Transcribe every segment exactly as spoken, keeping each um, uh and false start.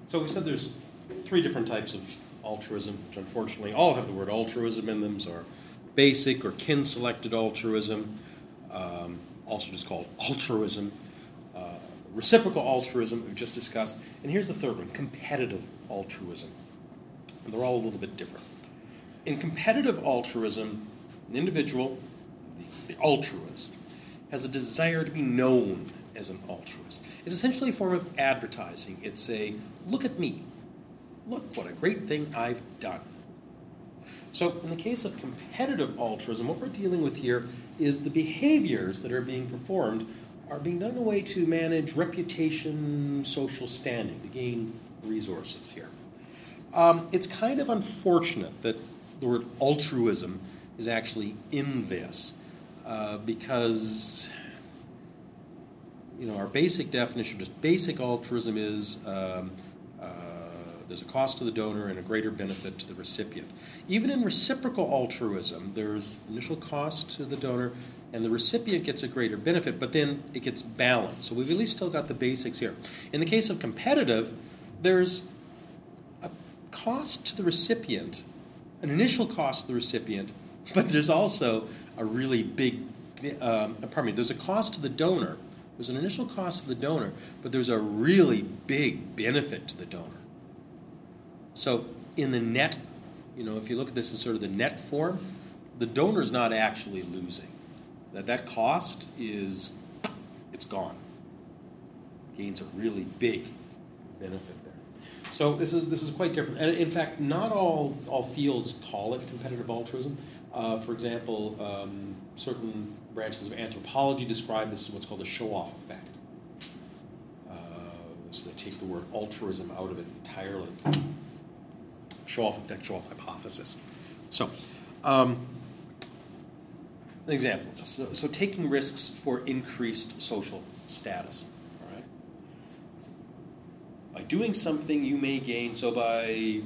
So we said there's three different types of altruism, which unfortunately all have the word altruism in them, or basic or kin-selected altruism, um, also just called altruism, uh, reciprocal altruism that we just discussed, and here's the third one, competitive altruism. And they're all a little bit different. In competitive altruism, an individual, the, the altruist, has a desire to be known as an altruist. It's essentially a form of advertising. It's a, look at me. Look what a great thing I've done. So in the case of competitive altruism, what we're dealing with here is the behaviors that are being performed are being done in a way to manage reputation, social standing, to gain resources here. Um, it's kind of unfortunate that the word altruism is actually in this uh, because you know, our basic definition of just basic altruism is um, uh, there's a cost to the donor and a greater benefit to the recipient. Even in reciprocal altruism, there's initial cost to the donor and the recipient gets a greater benefit, but then it gets balanced. So we've at least still got the basics here. In the case of competitive, there's a cost to the recipient, an initial cost to the recipient, but there's also a really big, um, pardon me, there's a cost to the donor. There's an initial cost to the donor, but there's a really big benefit to the donor. So in the net, you know, if you look at this in sort of the net form, the donor's not actually losing. That that cost is, it's gone. Gains a really big benefit there. So this is this is quite different. And in fact, not all, all fields call it competitive altruism. Uh, for example, um, certain branches of anthropology describe this as what's called the show-off effect. Uh, so they take the word altruism out of it entirely. Show-off effect, show-off hypothesis. So, um, an example of this. So, so taking risks for increased social status. All right? By doing something you may gain, so by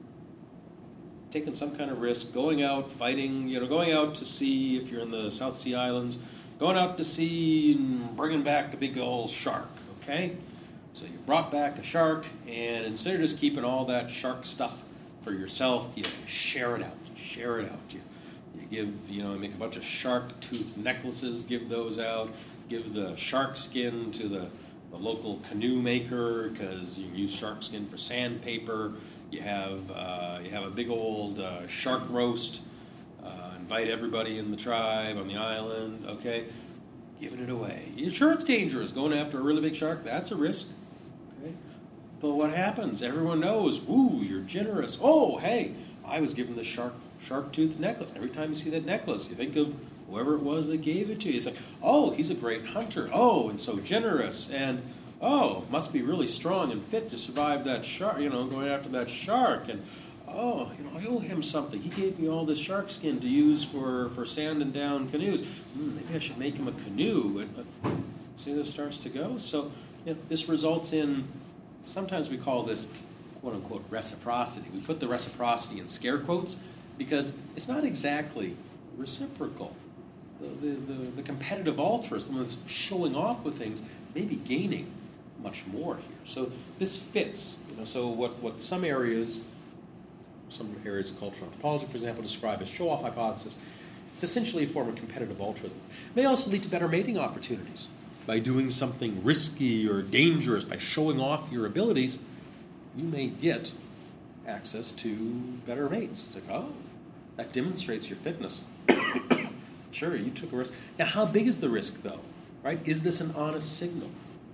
taking some kind of risk, going out, fighting, you know, going out to sea, if you're in the South Sea Islands, going out to sea and bringing back a big old shark, okay? So you brought back a shark, and instead of just keeping all that shark stuff for yourself, you share it out, share it out. You, you give, you know, make a bunch of shark tooth necklaces, give those out, give the shark skin to the, the local canoe maker, because you can use shark skin for sandpaper. You have uh, you have a big old uh, shark roast. Uh, invite everybody in the tribe on the island. Okay, giving it away. Yeah, sure, it's dangerous going after a really big shark. That's a risk. Okay, but what happens? Everyone knows. Woo, you're generous. Oh, hey, I was given the shark shark tooth necklace. Every time you see that necklace, you think of whoever it was that gave it to you. It's like, oh, he's a great hunter. Oh, and so generous and. Oh, must be really strong and fit to survive that shark, you know, going after that shark. And, oh, you know, I owe him something. He gave me all this shark skin to use for, for sanding down canoes. Mm, maybe I should make him a canoe. And, uh, see how this starts to go? So, you know, this results in, sometimes we call this, quote-unquote, reciprocity. We put the reciprocity in scare quotes because it's not exactly reciprocal. The, the, the, the competitive altruist, the one that's showing off with things, may be gaining much more here. So this fits. You know, so what, what some areas, some areas of cultural anthropology, for example, describe as show-off hypothesis, it's essentially a form of competitive altruism. It may also lead to better mating opportunities. By doing something risky or dangerous, by showing off your abilities, you may get access to better mates. It's like, oh, that demonstrates your fitness. Sure, you took a risk. Now, how big is the risk, though? Right? Is this an honest signal?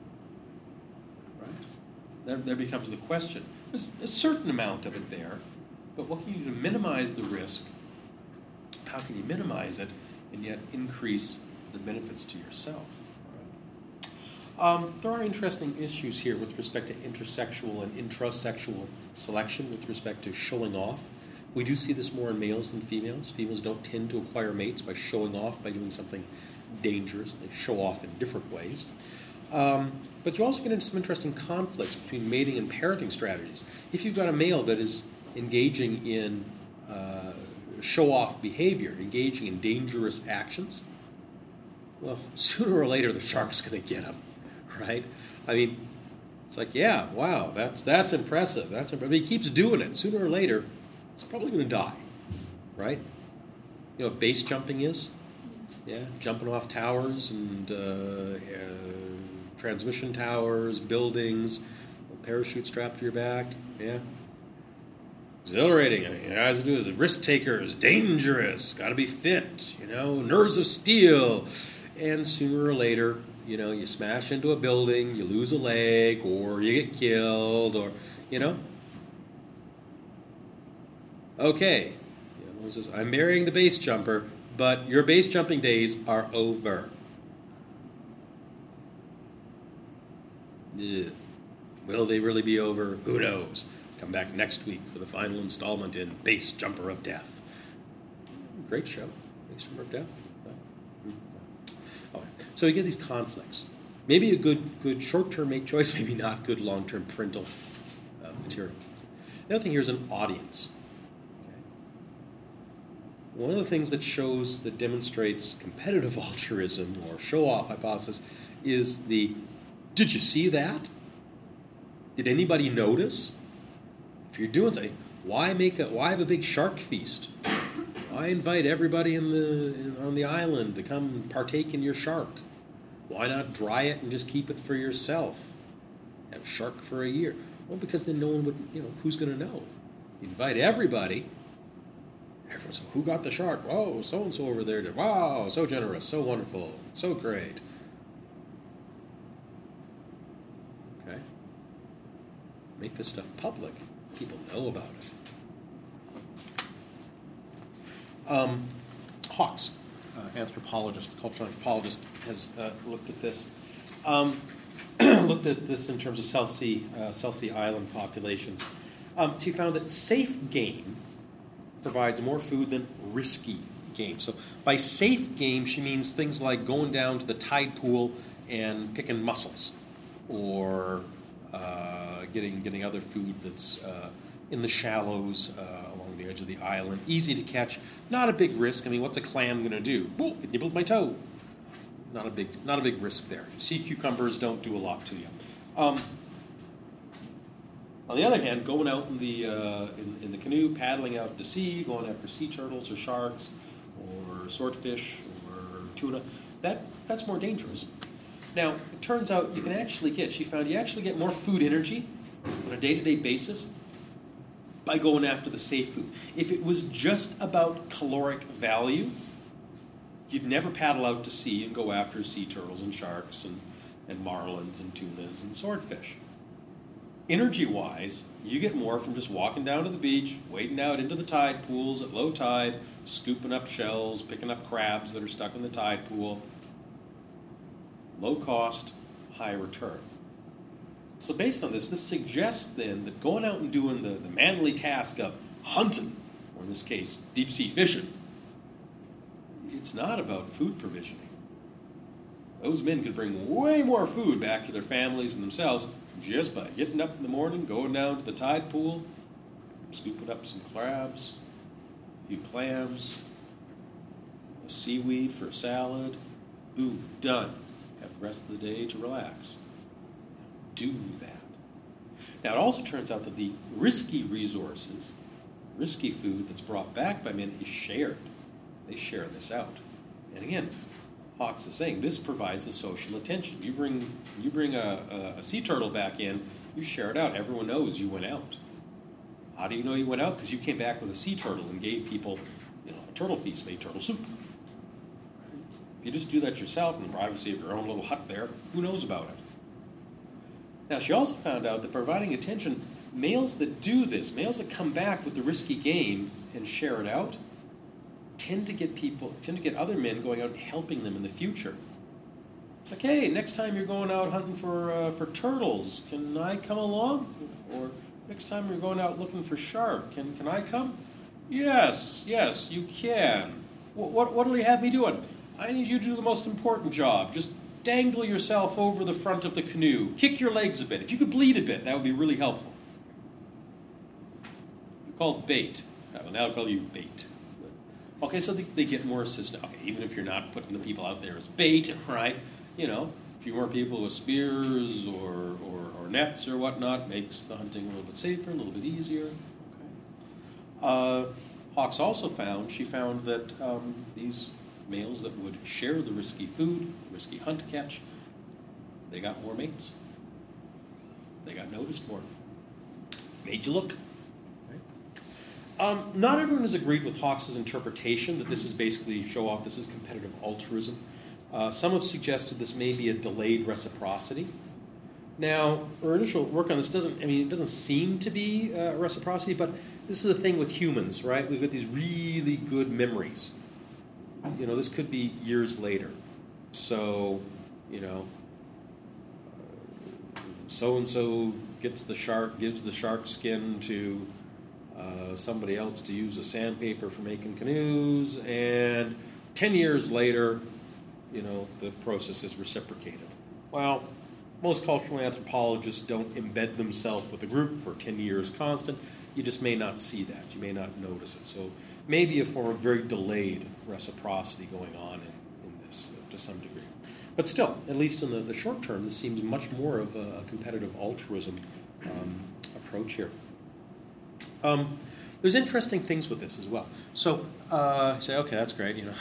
Right? There, there becomes the question. There's a certain amount of it there, but what can you do to minimize the risk? How can you minimize it and yet increase the benefits to yourself? Right? Um, there are interesting issues here with respect to intersexual and intrasexual selection with respect to showing off. We do see this more in males than females. Females don't tend to acquire mates by showing off, by doing something dangerous. They show off in different ways. Um, but you also get into some interesting conflicts between mating and parenting strategies. If you've got a male that is engaging in uh, show-off behavior, engaging in dangerous actions, well, sooner or later the shark's going to get him, right? I mean, It's like, yeah, wow, that's that's impressive. That's impressive. But he keeps doing it. Sooner or later, he's probably going to die, right? You know what base jumping is? Yeah, jumping off towers and uh, uh, transmission towers, buildings, a parachute strapped to your back. Yeah, exhilarating. I mean, as it is, risk takers, dangerous. Got to be fit. You know, nerves of steel. And sooner or later, you know, you smash into a building, you lose a leg, or you get killed, or, you know. Okay, you know, Moses, I'm marrying the base jumper, but your base jumping days are over. Ugh. Will they really be over? Who knows? Come back next week for the final installment in Base Jumper of Death. Great show, Base Jumper of Death. So you get these conflicts. Maybe a good good short-term make choice, maybe not good long-term parental uh, material. The other thing here is an audience. Okay? One of the things that shows, that demonstrates competitive altruism or show-off hypothesis is the, did you see that? Did anybody notice? If you're doing something, why make a, why have a big shark feast? Why invite everybody in the in, on the island to come partake in your shark? Why not dry it and just keep it for yourself? Have shark for a year. Well, because then no one would, you know, who's going to know? You invite everybody. Everyone's, who got the shark? Oh, so-and-so over there did. Wow, so generous, so wonderful, so great. Okay? Make this stuff public. People know about it. Um, Hawks. Uh, anthropologist, cultural anthropologist, has uh, looked at this. Um, looked at this in terms of South Sea, uh, South Sea Island populations. Um, she found that safe game provides more food than risky game. So by safe game, she means things like going down to the tide pool and picking mussels, or uh, getting getting other food that's uh, in the shallows uh, along the edge of the island, easy to catch, not a big risk. I mean, what's a clam going to do? Whoa, it nibbled my toe. Not a big, not a big risk there. Sea cucumbers don't do a lot to you. Um, on the other hand, going out in the uh, in, in the canoe, paddling out to sea, going after sea turtles or sharks or swordfish or tuna, that that's more dangerous. Now, it turns out you can actually get. She found you actually get more food energy on a day-to-day basis by going after the safe food. If it was just about caloric value, you'd never paddle out to sea and go after sea turtles and sharks and, and marlins and tunas and swordfish. Energy-wise, you get more from just walking down to the beach, wading out into the tide pools at low tide, scooping up shells, picking up crabs that are stuck in the tide pool. Low cost, high return. So based on this, this suggests then that going out and doing the, the manly task of hunting, or in this case, deep sea fishing, it's not about food provisioning. Those men could bring way more food back to their families and themselves just by getting up in the morning, going down to the tide pool, scooping up some crabs, a few clams, a seaweed for a salad. Boom, done. Have the rest of the day to relax. Do that. Now, it also turns out that the risky resources, risky food that's brought back by men is shared. They share this out. And again, Hawks is saying this provides the social attention. You bring you bring a, a, a sea turtle back in, you share it out. Everyone knows you went out. How do you know you went out? Because you came back with a sea turtle and gave people, you know, a turtle feast, made turtle soup. If you just do that yourself in the privacy of your own little hut there, who knows about it? Now, she also found out that providing attention, males that do this, males that come back with the risky game and share it out, tend to get people, tend to get other men going out and helping them in the future. It's like, hey, next time you're going out hunting for uh, for turtles, can I come along? Or next time you're going out looking for shark, can can I come? Yes, yes, you can. What what what will you have me doing? I need you to do the most important job. Just dangle yourself over the front of the canoe. Kick your legs a bit. If you could bleed a bit, that would be really helpful. You're called bait. I will now call you bait. Okay, so they, they get more assistance. Okay, even if you're not putting the people out there as bait, right? You know, a few more people with spears or, or, or nets or whatnot makes the hunting a little bit safer, a little bit easier. Okay. Uh, Hawks also found, she found that um, these males that would share the risky food, risky hunt catch, they got more mates. They got noticed more. Made you look. Um, not everyone has agreed with Hawkes' interpretation that this is basically show off, this is competitive altruism. Uh, some have suggested this may be a delayed reciprocity. Now, our initial work on this doesn't, I mean, it doesn't seem to be uh, reciprocity, but this is the thing with humans, right? We've got these really good memories. You know, this could be years later. So, you know, so-and-so gets the shark, gives the shark skin to uh, somebody else to use as sandpaper for making canoes, and ten years later, you know, the process is reciprocated. Well, most cultural anthropologists don't embed themselves with a group for ten years constant. You just may not see that. You may not notice it. So maybe a form of very delayed reciprocity going on in, in this uh, to some degree. But still, at least in the, the short term, this seems much more of a, a competitive altruism um, approach here. Um, there's interesting things with this as well. So uh, you say, okay, that's great, you know.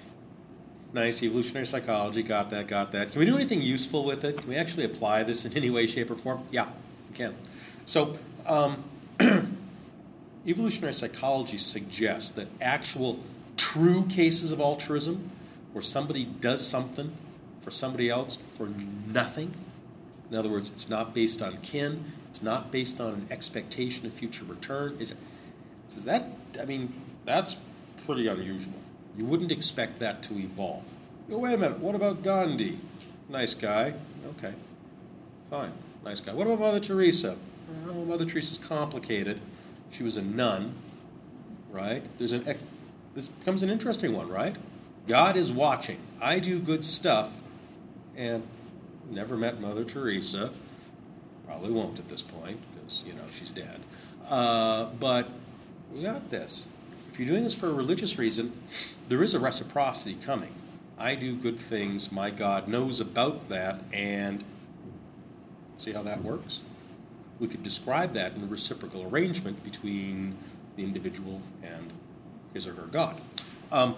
Nice, evolutionary psychology, got that, got that. Can we do anything useful with it? Can we actually apply this in any way, shape, or form? Yeah, we can. So um, evolutionary psychology suggests that actual true cases of altruism, where somebody does something for somebody else for nothing, in other words, it's not based on kin, it's not based on an expectation of future return, is, is that, I mean, that's pretty unusual. You wouldn't expect that to evolve. Oh, wait a minute, what about Gandhi? Nice guy. Okay, fine, nice guy. What about Mother Teresa? Well, Mother Teresa's complicated. She was a nun, right? There's an this becomes an interesting one, right? God is watching. I do good stuff, and never met Mother Teresa. Probably won't at this point, because, you know, she's dead. Uh, but we got this. If you're doing this for a religious reason, there is a reciprocity coming. I do good things, my God knows about that, and see how that works? We could describe that in a reciprocal arrangement between the individual and his or her God. Um,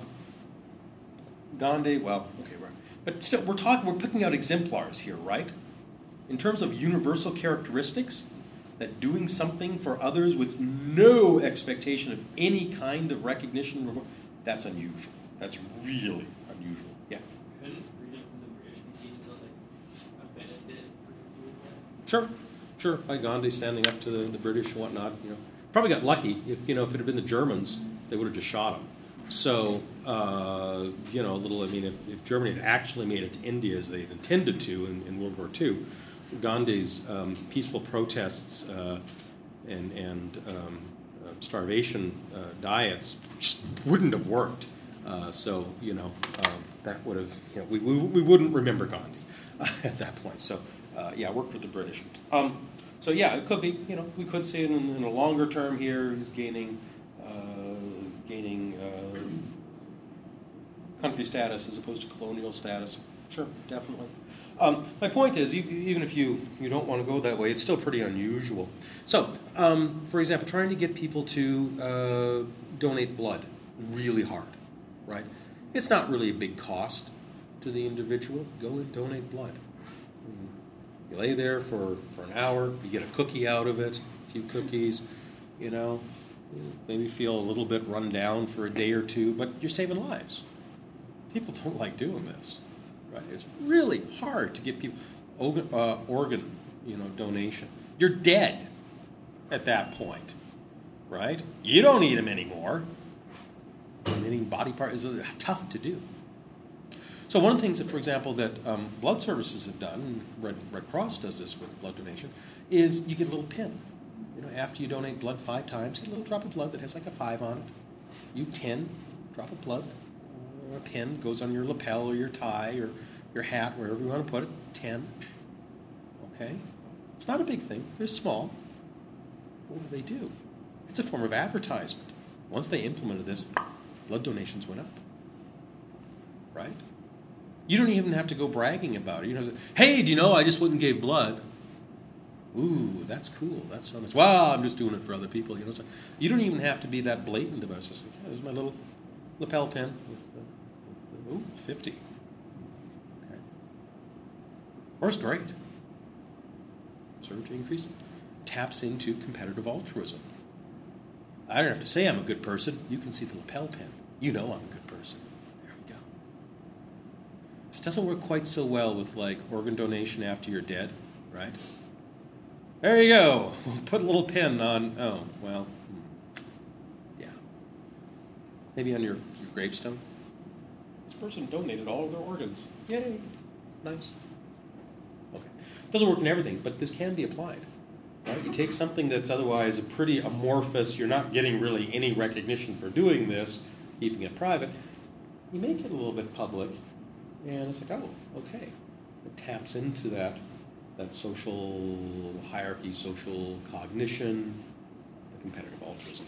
Gandhi, well, okay, right. But still, we're talking, we're picking out exemplars here, right? In terms of universal characteristics, that doing something for others with no expectation of any kind of recognition, that's unusual. That's really unusual. Yeah. Couldn't freedom from the British be seen as like a benefit for people? Sure, sure. Like Gandhi standing up to the, the British and whatnot. You know, probably got lucky. If you know, if it had been the Germans, they would have just shot him. So uh, you know, a little. I mean, if, if Germany had actually made it to India as they had intended to in, in World War Two. Gandhi's um, peaceful protests uh, and, and um, uh, starvation uh, diets just wouldn't have worked. Uh, so, you know, um, that would have, you know, we, we, we wouldn't remember Gandhi uh, at that point. So, uh, yeah, worked with the British. Um, so, yeah, it could be, you know, we could say it in, in a longer term here, he's gaining, uh, gaining uh, country status as opposed to colonial status. Sure, definitely. Um, my point is, even if you, you don't want to go that way, it's still pretty unusual. So, um, for example, trying to get people to uh, donate blood, really hard, right? It's not really a big cost to the individual. Go and donate blood. You lay there for, for an hour, you get a cookie out of it, a few cookies, you know, maybe feel a little bit run down for a day or two, but you're saving lives. People don't like doing this. Right. It's really hard to get people organ, uh, organ, you know, donation. You're dead at that point, right? You don't need them anymore. Donating body part is tough to do. So one of the things that, for example, that um, blood services have done, and Red, Red Cross does this with blood donation, is you get a little pin. You know, after you donate blood five times, you get a little drop of blood that has like a five on it. You tin, drop of blood. A pin goes on your lapel or your tie or your hat, wherever you want to put it, ten. Okay? It's not a big thing. They're small. What do they do? It's a form of advertisement. Once they implemented this, blood donations went up. Right? You don't even have to go bragging about it. You know, hey, do you know I just went and gave blood? Ooh, that's cool. That's so nice. Well, I'm just doing it for other people. You know, so you don't even have to be that blatant about it. It's just like, yeah, here's my little lapel pin. With, uh, ooh, fifty. Okay. Where's great? Serve to increase. Taps into competitive altruism. I don't have to say I'm a good person. You can see the lapel pin. You know I'm a good person. There we go. This doesn't work quite so well with like organ donation after you're dead, right? There you go. We'll put a little pin on. Oh, well, yeah. Maybe on your, your gravestone. This person donated all of their organs. Yay. Nice. Okay. Doesn't work in everything, but this can be applied. Right? You take something that's otherwise a pretty amorphous, you're not getting really any recognition for doing this, keeping it private, you make it a little bit public, and it's like, oh, okay. It taps into that, that social hierarchy, social cognition, the competitive altruism.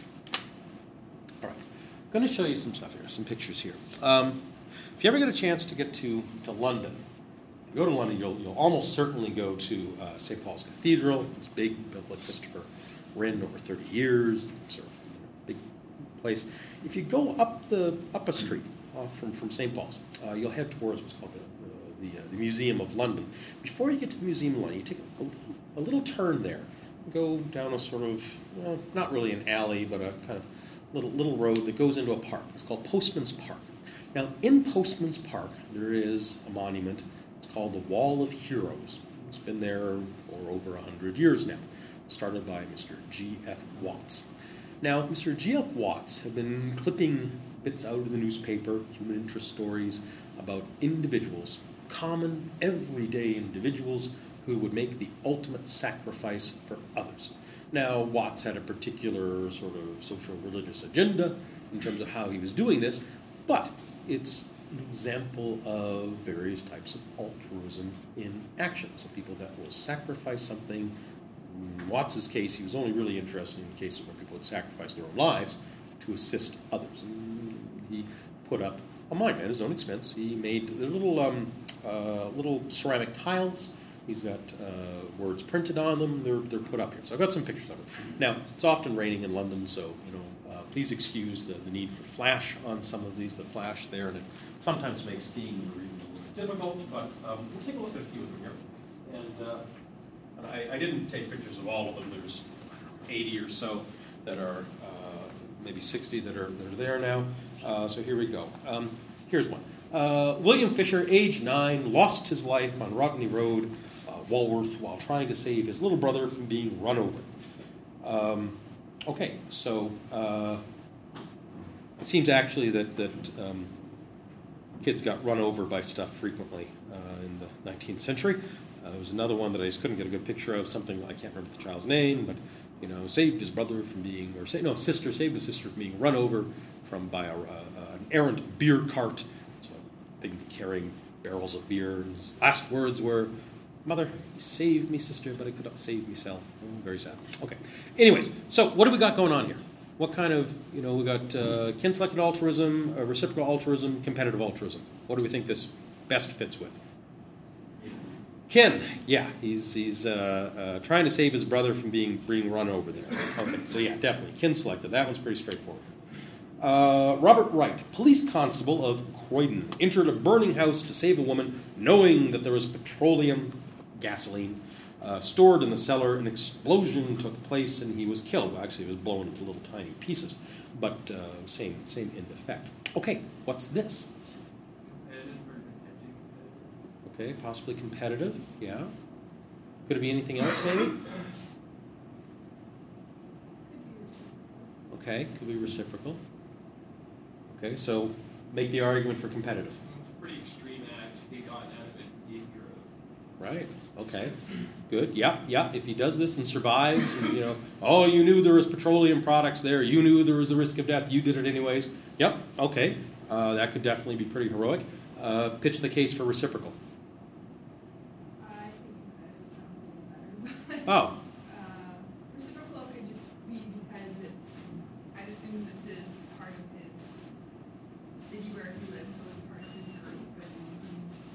All right. I'm going to show you some stuff here, some pictures here. Um, if you ever get a chance to get to, to London, go to London, you'll, you'll almost certainly go to uh, Saint Paul's Cathedral. It's big, built by Christopher Wren over thirty years, sort of you know, big place. If you go up the up a street uh, from, from Saint Paul's, uh, you'll head towards what's called the, uh, the, uh, the Museum of London. Before you get to the Museum of London, you take a, a, little, a little turn there. Go down a sort of, well, not really an alley, but a kind of little, little road that goes into a park. It's called Postman's Park. Now, in Postman's Park, there is a monument called the Wall of Heroes. It's been there for over a hundred years now, started by Mister G F Watts. Now, Mister G F Watts had been clipping bits out of the newspaper, human interest stories about individuals, common, everyday individuals who would make the ultimate sacrifice for others. Now, Watts had a particular sort of social religious agenda in terms of how he was doing this, but it's an example of various types of altruism in action. So people that will sacrifice something. In Watts's case, he was only really interested in cases where people would sacrifice their own lives to assist others. And he put up a monument at his own expense. He made little um, uh, little ceramic tiles. He's got uh, words printed on them. They're they're put up here. So I've got some pictures of it. Now, it's often raining in London, so you know. Uh, please excuse the, the need for flash on some of these. The flash there, and it sometimes makes seeing the reading a little difficult, but um, we'll take a look at a few of them here. And, uh, and I, I didn't take pictures of all of them. There's eighty or so that are, uh, maybe sixty that are, that are there now. Uh, so here we go. Um, here's one. Uh, William Fisher, age nine, lost his life on Rodney Road, uh, Walworth, while trying to save his little brother from being run over. Um, Okay, so uh, it seems actually that, that um, kids got run over by stuff frequently uh, in the nineteenth century. Uh, there was another one that I just couldn't get a good picture of, something, I can't remember the child's name, but, you know, saved his brother from being, or say, no, sister, saved his sister from being run over from by a, uh, an errant beer cart, so a thing carrying barrels of beer. And his last words were, "Mother, you saved me, sister, but I could not save myself." Oh, very sad. Okay. Anyways, so what do we got going on here? What kind of, you know, we got uh, kin-selected altruism, uh, reciprocal altruism, competitive altruism. What do we think this best fits with? Kin, yeah, he's he's uh, uh, trying to save his brother from being being run over there. Okay, so yeah, definitely kin-selected. That one's pretty straightforward. Uh, Robert Wright, police constable of Croydon, entered a burning house to save a woman, knowing that there was petroleum, gasoline, uh, stored in the cellar. An explosion took place, and he was killed. Well, actually, he was blown into little tiny pieces, but uh, same same end effect. Okay, what's this? Okay, possibly competitive. Yeah. Could it be anything else, maybe? Okay, could be reciprocal. Okay, so make the argument for competitive. It's a pretty extreme act. He got out of it and be a hero. Right. Okay. Good. Yeah. Yeah. If he does this and survives, and you know, oh, you knew there was petroleum products there. You knew there was a risk of death. You did it anyways. Yep. Okay. Uh, that could definitely be pretty heroic. Uh, pitch the case for reciprocal. I think competitive sounds a little better. Oh. uh, reciprocal could just be because it's. I assume this is part of his city where he lives, so it's part of his group, and he's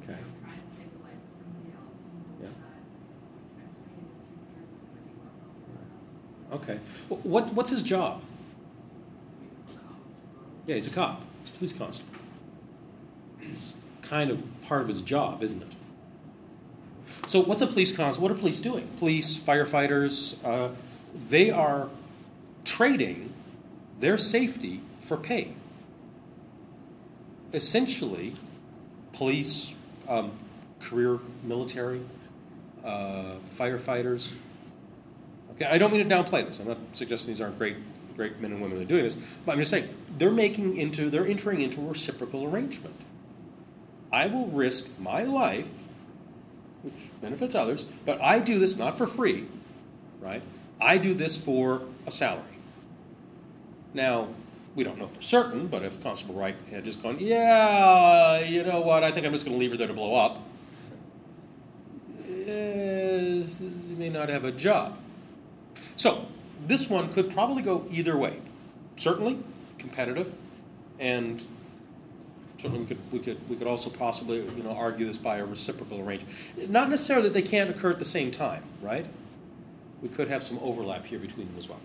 Okay. You know, trying to save the life of somebody else and Yeah. hope that potentially in the future somebody will help. Okay. Wh- What what's his job? A cop. Yeah, he's a cop. He's a police constable. It's kind of part of his job, isn't it? So what's a police constable? What are police doing? Police, firefighters, uh, they are trading their safety for pay. Essentially, police, um, career military, uh, firefighters. Okay, I don't mean to downplay this. I'm not suggesting these aren't great, great men and women that are doing this, but I'm just saying they're making into they're entering into a reciprocal arrangement. I will risk my life, which benefits others, but I do this not for free, right? I do this for a salary. Now, we don't know for certain, but if Constable Wright had just gone, yeah, you know what, I think I'm just going to leave her there to blow up, yes, you may not have a job. So, this one could probably go either way. Certainly competitive, and certainly we could we could we could also possibly you know argue this by a reciprocal arrangement. Not necessarily that they can't occur at the same time, right? We could have some overlap here between them as well.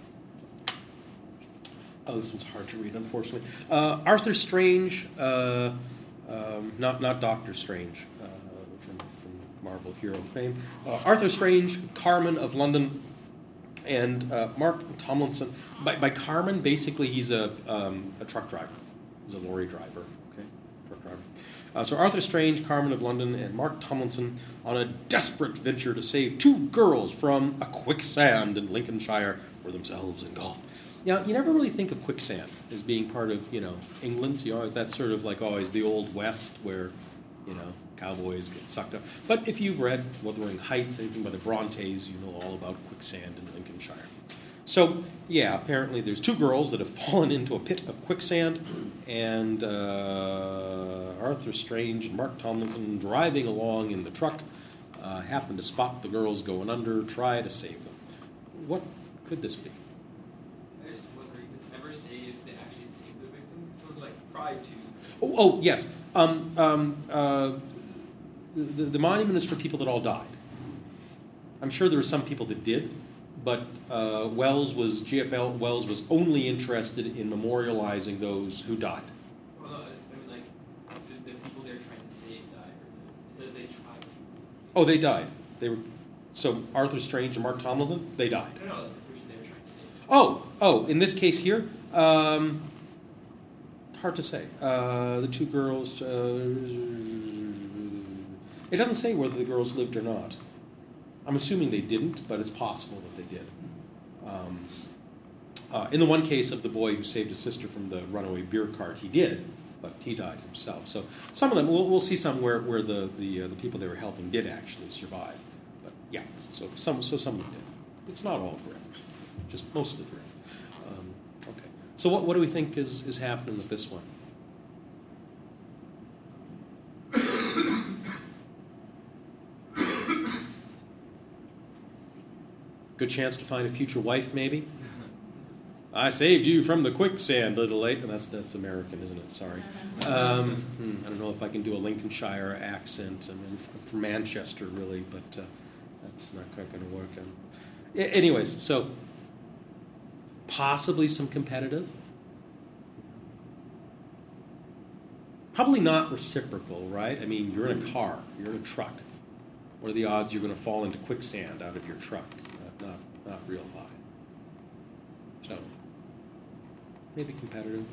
Oh, this one's hard to read, unfortunately. Uh, Arthur Strange, uh, um, not not Doctor Strange uh, from, from Marvel hero fame. Uh, Arthur Strange, Carmen of London, and uh, Mark Tomlinson. By, by Carmen, basically he's a um, a truck driver. He's a lorry driver. Okay, truck driver. Uh, so Arthur Strange, Carmen of London, and Mark Tomlinson on a desperate venture to save two girls from a quicksand in Lincolnshire, were themselves engulfed. Now, you never really think of quicksand as being part of, you know, England. You know, that's sort of like always the Old West where, you know, cowboys get sucked up. But if you've read Wuthering Heights, anything by the Brontes, you know all about quicksand in Lincolnshire. So, yeah, apparently there's two girls that have fallen into a pit of quicksand, and uh, Arthur Strange and Mark Tomlinson, driving along in the truck, uh, happen to spot the girls going under, try to save them. What could this be? I just wonder if it's ever say if they actually saved the victim. Someone's like tried to. Oh, oh yes. Um, um, uh, the, the monument is for people that all died. I'm sure there were some people that did, but uh, Wells was G F L Wells was only interested in memorializing those who died. Well, no, I mean, like the, the people they're trying to save died. Or the, it says they tried to. Oh, they died. They were so Arthur Strange and Mark Tomlinson. They died. I don't know the person they were trying to save. Oh, oh. In this case here, um, hard to say. Uh, the two girls. Uh, it doesn't say whether the girls lived or not. I'm assuming they didn't, but it's possible that they did. Um, uh, in the one case of the boy who saved his sister from the runaway beer cart, he did, but he died himself. So some of them, we'll, we'll see some where, where the the, uh, the people they were helping did actually survive. But yeah, so some so some of them did. It's not all grim, just mostly grim. Um, okay. So what what do we think is is happening with this one? Good chance to find a future wife, maybe. I saved you from the quicksand, little late. And that's that's American, isn't it? Sorry. Um, hmm, I don't know if I can do a Lincolnshire accent. I mean, from Manchester, really, but uh, that's not quite going to work. Um, a- anyways, so possibly some competitive. Probably not reciprocal, right? I mean, you're in a car, you're in a truck. What are the odds you're going to fall into quicksand out of your truck? Not, not, not real high. So, maybe competitive,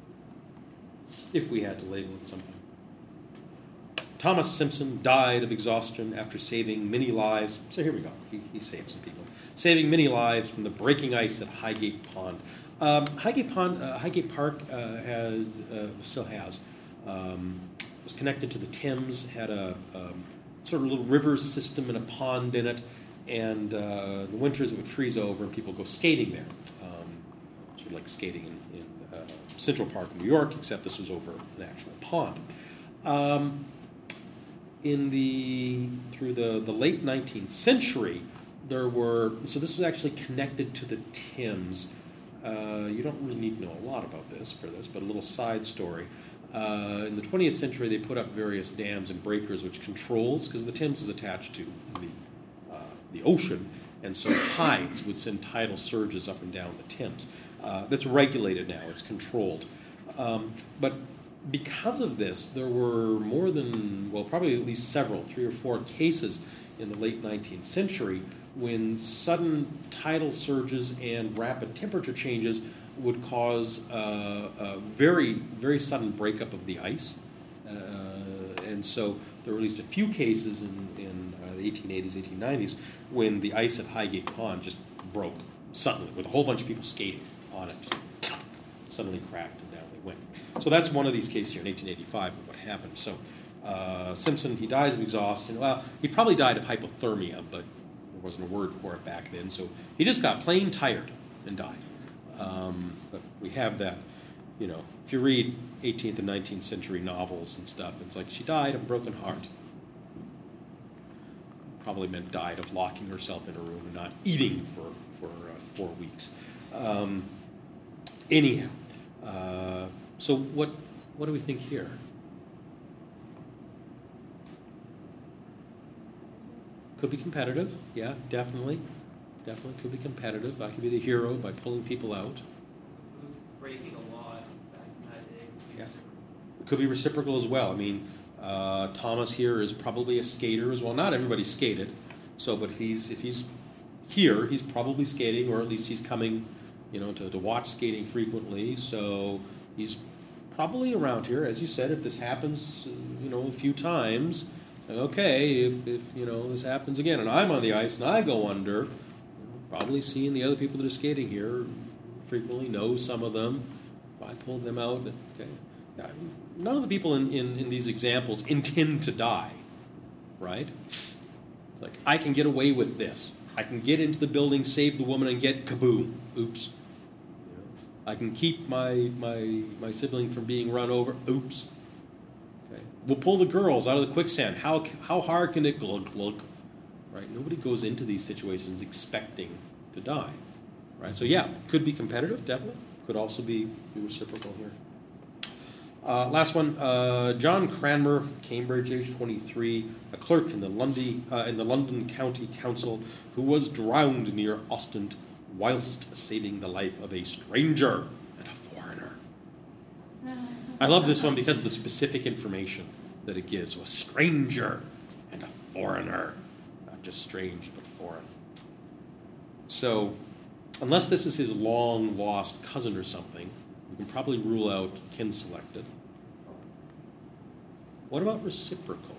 if we had to label it something. Thomas Simpson died of exhaustion after saving many lives. So here we go. He, he saved some people. Saving many lives from the breaking ice at Highgate Pond. Um, Highgate Pond, uh, Highgate Park uh, has, uh, still has, um, was connected to the Thames, had a um, sort of little river system and a pond in it. And uh, the winters it would freeze over and people go skating there. Um, sort of like skating in, in uh, Central Park, New York, except this was over an actual pond. Um, in the through the, the late nineteenth century, there were so this was actually connected to the Thames. Uh, you don't really need to know a lot about this for this, but a little side story. Uh, in the twentieth century, they put up various dams and breakers which controls, because the Thames is attached to the, uh, the ocean, and so tides would send tidal surges up and down the Thames. Uh, that's regulated now, it's controlled. Um, but because of this, there were more than, well, probably at least several, three or four cases in the late nineteenth century when sudden tidal surges and rapid temperature changes would cause uh, a very, very sudden breakup of the ice. Uh, and so there were at least a few cases in, in uh, the eighteen eighties, eighteen nineties when the ice at Highgate Pond just broke suddenly with a whole bunch of people skating on it. Just suddenly cracked and down they went. So that's one of these cases here in eighteen eighty-five of what happened. So uh, Simpson, he dies of exhaustion. Well, he probably died of hypothermia, but there wasn't a word for it back then. So he just got plain tired and died. Um, but we have that, you know, if you read eighteenth and nineteenth century novels and stuff, it's like she died of a broken heart. Probably meant died of locking herself in a room and not eating for, for uh, four weeks. Um, anyhow, uh, so what what do we think here? Could be competitive, yeah, definitely. Definitely could be competitive. I could be the hero by pulling people out. It was breaking a law back in that day. It could be Yeah. reciprocal. It could be reciprocal as well. I mean, uh, Thomas here is probably a skater as well. Not everybody skated, so but if he's if he's here, he's probably skating, or at least he's coming, you know, to, to watch skating frequently. So he's probably around here, as you said. If this happens, uh, you know, a few times, okay. If if you know this happens again, and I'm on the ice and I go under. Probably seeing the other people that are skating here frequently, know some of them. If I pulled them out, okay. Yeah, none of the people in, in, in these examples intend to die, right? Like, I can get away with this. I can get into the building, save the woman, and get kaboom. Oops. You know, I can keep my, my, my sibling from being run over. Oops. Okay. We'll pull the girls out of the quicksand. How, how hard can it glug glug? Right? Nobody goes into these situations expecting to die, right? So yeah, could be competitive, definitely. Could also be, be reciprocal here. Uh, last one, uh, John Cranmer, Cambridge, age twenty-three, a clerk in the London uh, in the London County Council, who was drowned near Ostend whilst saving the life of a stranger and a foreigner. I love this one because of the specific information that it gives. So a stranger and a foreigner. Just strange, but foreign. So, unless this is his long-lost cousin or something, we can probably rule out kin selected. What about reciprocal?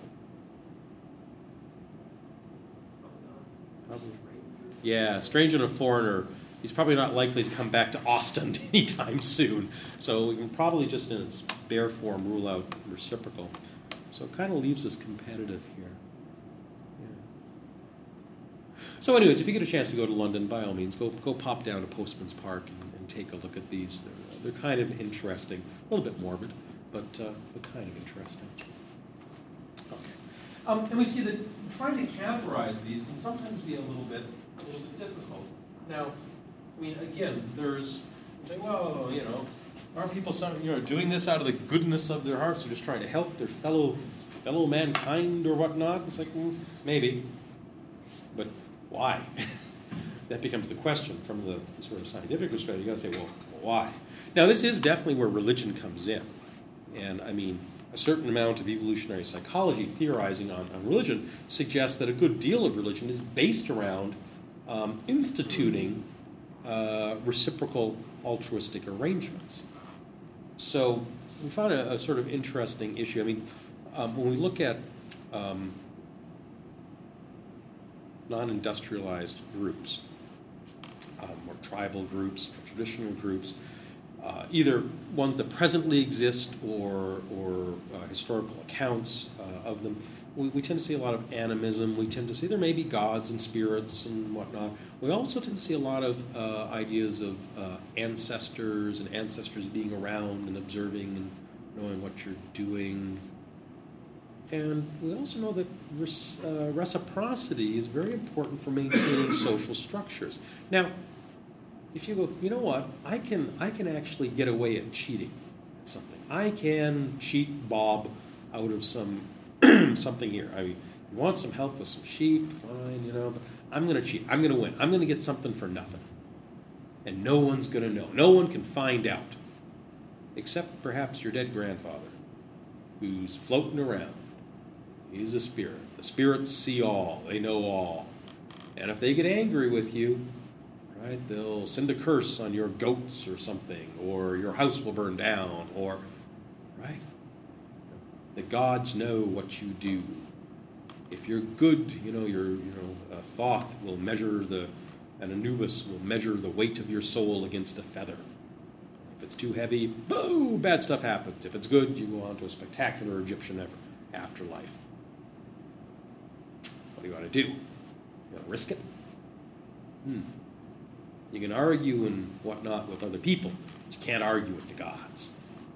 Probably. Yeah, stranger and a foreigner. He's probably not likely to come back to Ostend anytime soon. So we can probably just in its bare form rule out reciprocal. So it kind of leaves us competitive here. So anyways, if you get a chance to go to London, by all means, go go pop down to Postman's Park and, and take a look at these. They're, they're kind of interesting, a little bit morbid, but, uh, but kind of interesting. Okay. Um, and we see that trying to categorize these can sometimes be a little bit a little bit difficult. Now, I mean, again, there's, you say, well, you know, aren't people some, you know, doing this out of the goodness of their hearts? They're just trying to help their fellow fellow mankind or whatnot? It's like, mm, maybe, but why? That becomes the question from the sort of scientific perspective. You got to say, well, why? Now, this is definitely where religion comes in. And, I mean, a certain amount of evolutionary psychology theorizing on, on religion suggests that a good deal of religion is based around um, instituting uh, reciprocal altruistic arrangements. So we found a, a sort of interesting issue. I mean, um, when we look at um, non-industrialized groups, um, or tribal groups, or traditional groups, uh, either ones that presently exist or, or uh, historical accounts uh, of them, we, we tend to see a lot of animism. We tend to see there may be gods and spirits and whatnot. We also tend to see a lot of uh, ideas of uh, ancestors and ancestors being around and observing and knowing what you're doing. And we also know that res- uh, reciprocity is very important for maintaining social structures. Now, if you go, you know what, I can I can actually get away at cheating. something. I can cheat Bob out of some something here. I mean, you want some help with some sheep, fine, you know, but I'm going to cheat. I'm going to win. I'm going to get something for nothing. And no one's going to know. No one can find out. Except perhaps your dead grandfather, who's floating around. He's a spirit. The spirits see all. They know all. And if they get angry with you, right, they'll send a curse on your goats or something, or your house will burn down, or, right? The gods know what you do. If you're good, you know, your, you know, uh, Thoth will measure the, and Anubis will measure the weight of your soul against a feather. If it's too heavy, boo, bad stuff happens. If it's good, you go on to a spectacular Egyptian ever, afterlife. What do you want to do? You want to risk it? Hmm. You can argue and whatnot with other people, but you can't argue with the gods.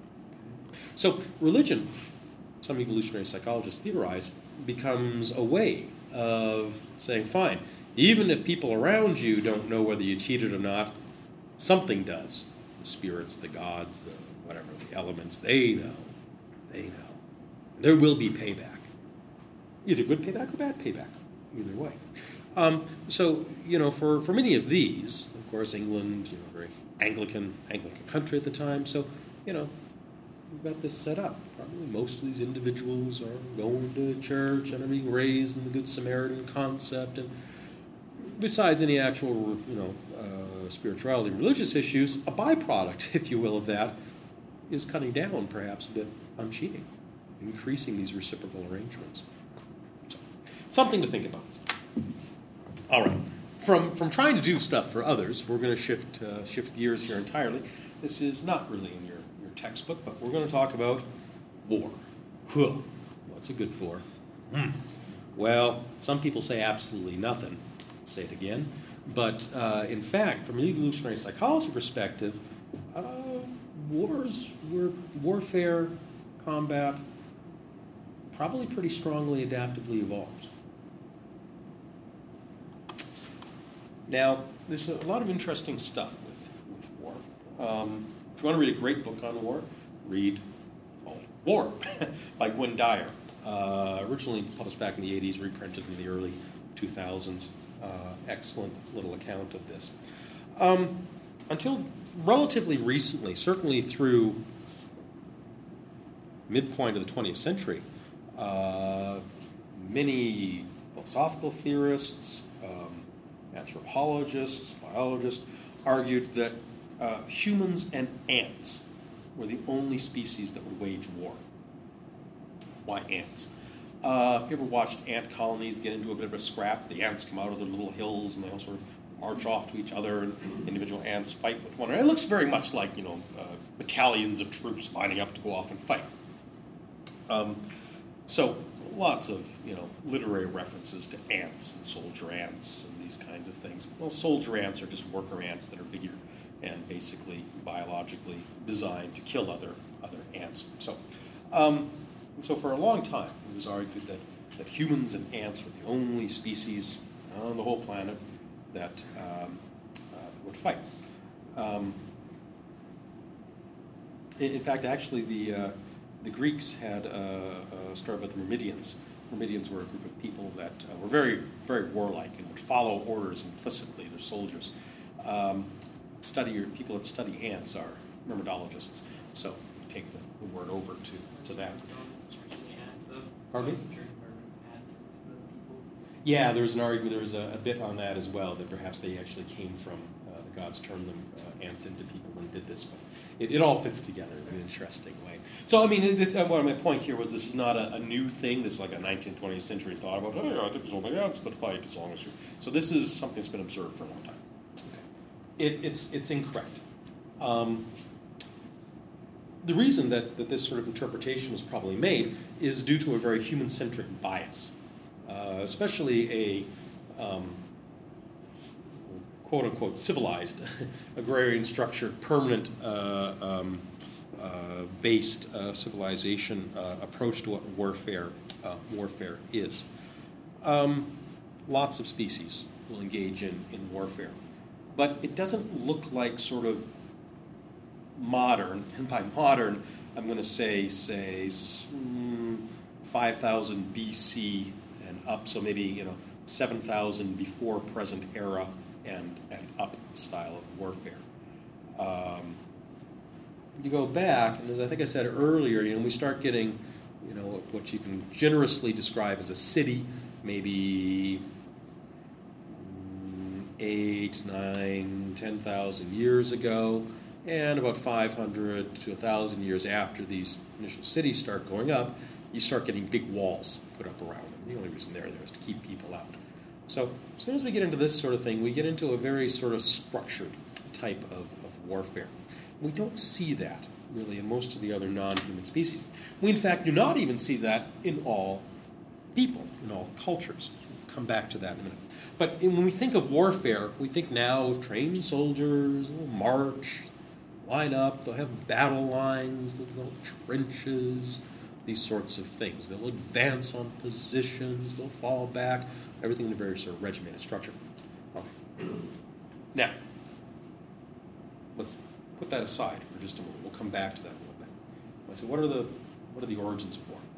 So religion, some evolutionary psychologists theorize, becomes a way of saying, fine, even if people around you don't know whether you cheated or not, something does. The spirits, the gods, the whatever, the elements, they know. They know. There will be payback. Either good payback or bad payback. Either way. Um, so, you know, for, for many of these, of course, England, you know, very Anglican, Anglican country at the time, so, you know, we've got this set up. Probably most of these individuals are going to church and are being raised in the Good Samaritan concept, and besides any actual, you know, uh, spirituality and religious issues, a byproduct, if you will, of that is cutting down, perhaps, a bit on cheating, increasing these reciprocal arrangements. So, something to think about. All right. From from trying to do stuff for others, we're going to shift uh, shift gears here entirely. This is not really in your, your textbook, but we're going to talk about war. Huh. What's it good for? Hmm. Well, some people say absolutely nothing. I'll say it again. But uh, in fact, from an evolutionary psychology perspective, uh, wars, were, warfare, combat, probably pretty strongly adaptively evolved. Now, there's a lot of interesting stuff with, with war. Um, if you want to read a great book on war, read oh, War by Gwynne Dyer. Uh, originally published back in the eighties, reprinted in the early two thousands. Uh, excellent little account of this. Um, until relatively recently, certainly through midpoint of the twentieth century, uh, many philosophical theorists, um, anthropologists, biologists, argued that uh, humans and ants were the only species that would wage war. Why ants? Uh, if you ever watched ant colonies get into a bit of a scrap, the ants come out of their little hills and they all sort of march off to each other, and individual ants fight with one another. It looks very much like, you know, uh, battalions of troops lining up to go off and fight. Um, so lots of, you know, literary references to ants and soldier ants and these kinds of things. Well, soldier ants are just worker ants that are bigger and basically biologically designed to kill other other ants. So, um, so for a long time, it was argued that, that humans and ants were the only species on the whole planet that, um, uh, that would fight. Um, in, in fact, actually, the uh, the Greeks had a, a story about the Myrmidons. Myrmidons were a group of people that uh, were very, very warlike and would follow orders implicitly. They're soldiers. Um, study people that study ants are myrmidologists. So you take the, the word over to, to that. Pardon me? Yeah, there was an argument. There was a, a bit on that as well, that perhaps they actually came from uh, the gods turned them uh, ants into people and did this. But it, it all fits together in an interesting way. So, I mean, this, uh, well, my point here was this is not a, a new thing. This is like a nineteenth, twentieth century thought about, hey, I think it's only ants that fight as long as you... So this is something that's been observed for a long time. Okay. It, it's, it's incorrect. Um, the reason that, that this sort of interpretation was probably made is due to a very human-centric bias, uh, especially a um, quote-unquote civilized, agrarian-structured, permanent uh, um, uh, based uh, civilization uh, approach to what warfare uh, warfare is. Um, lots of species will engage in, in warfare, but it doesn't look like sort of modern, and by modern I'm going to say, say, mm, five thousand B C and up, so maybe, you know, seven thousand before present era and, and up style of warfare. Um, you go back, and as I think I said earlier, you know, we start getting, you know, what you can generously describe as a city, maybe mm, eight, nine, ten thousand years ago, and about five hundred to a thousand years after these initial cities start going up, you start getting big walls put up around them. The only reason they're there is to keep people out. So as soon as we get into this sort of thing, we get into a very sort of structured type of, of warfare. We don't see that, really, in most of the other non-human species. We, in fact, do not even see that in all people, in all cultures. We'll come back to that in a minute. But in, when we think of warfare, we think now of trained soldiers, they'll march, line up, they'll have battle lines, they'll develop trenches, these sorts of things. They'll advance on positions, they'll fall back, everything in a very sort of regimented structure. Okay. Now, let's put that aside for just a moment. We'll come back to that a little bit. So what are the what are the origins of war?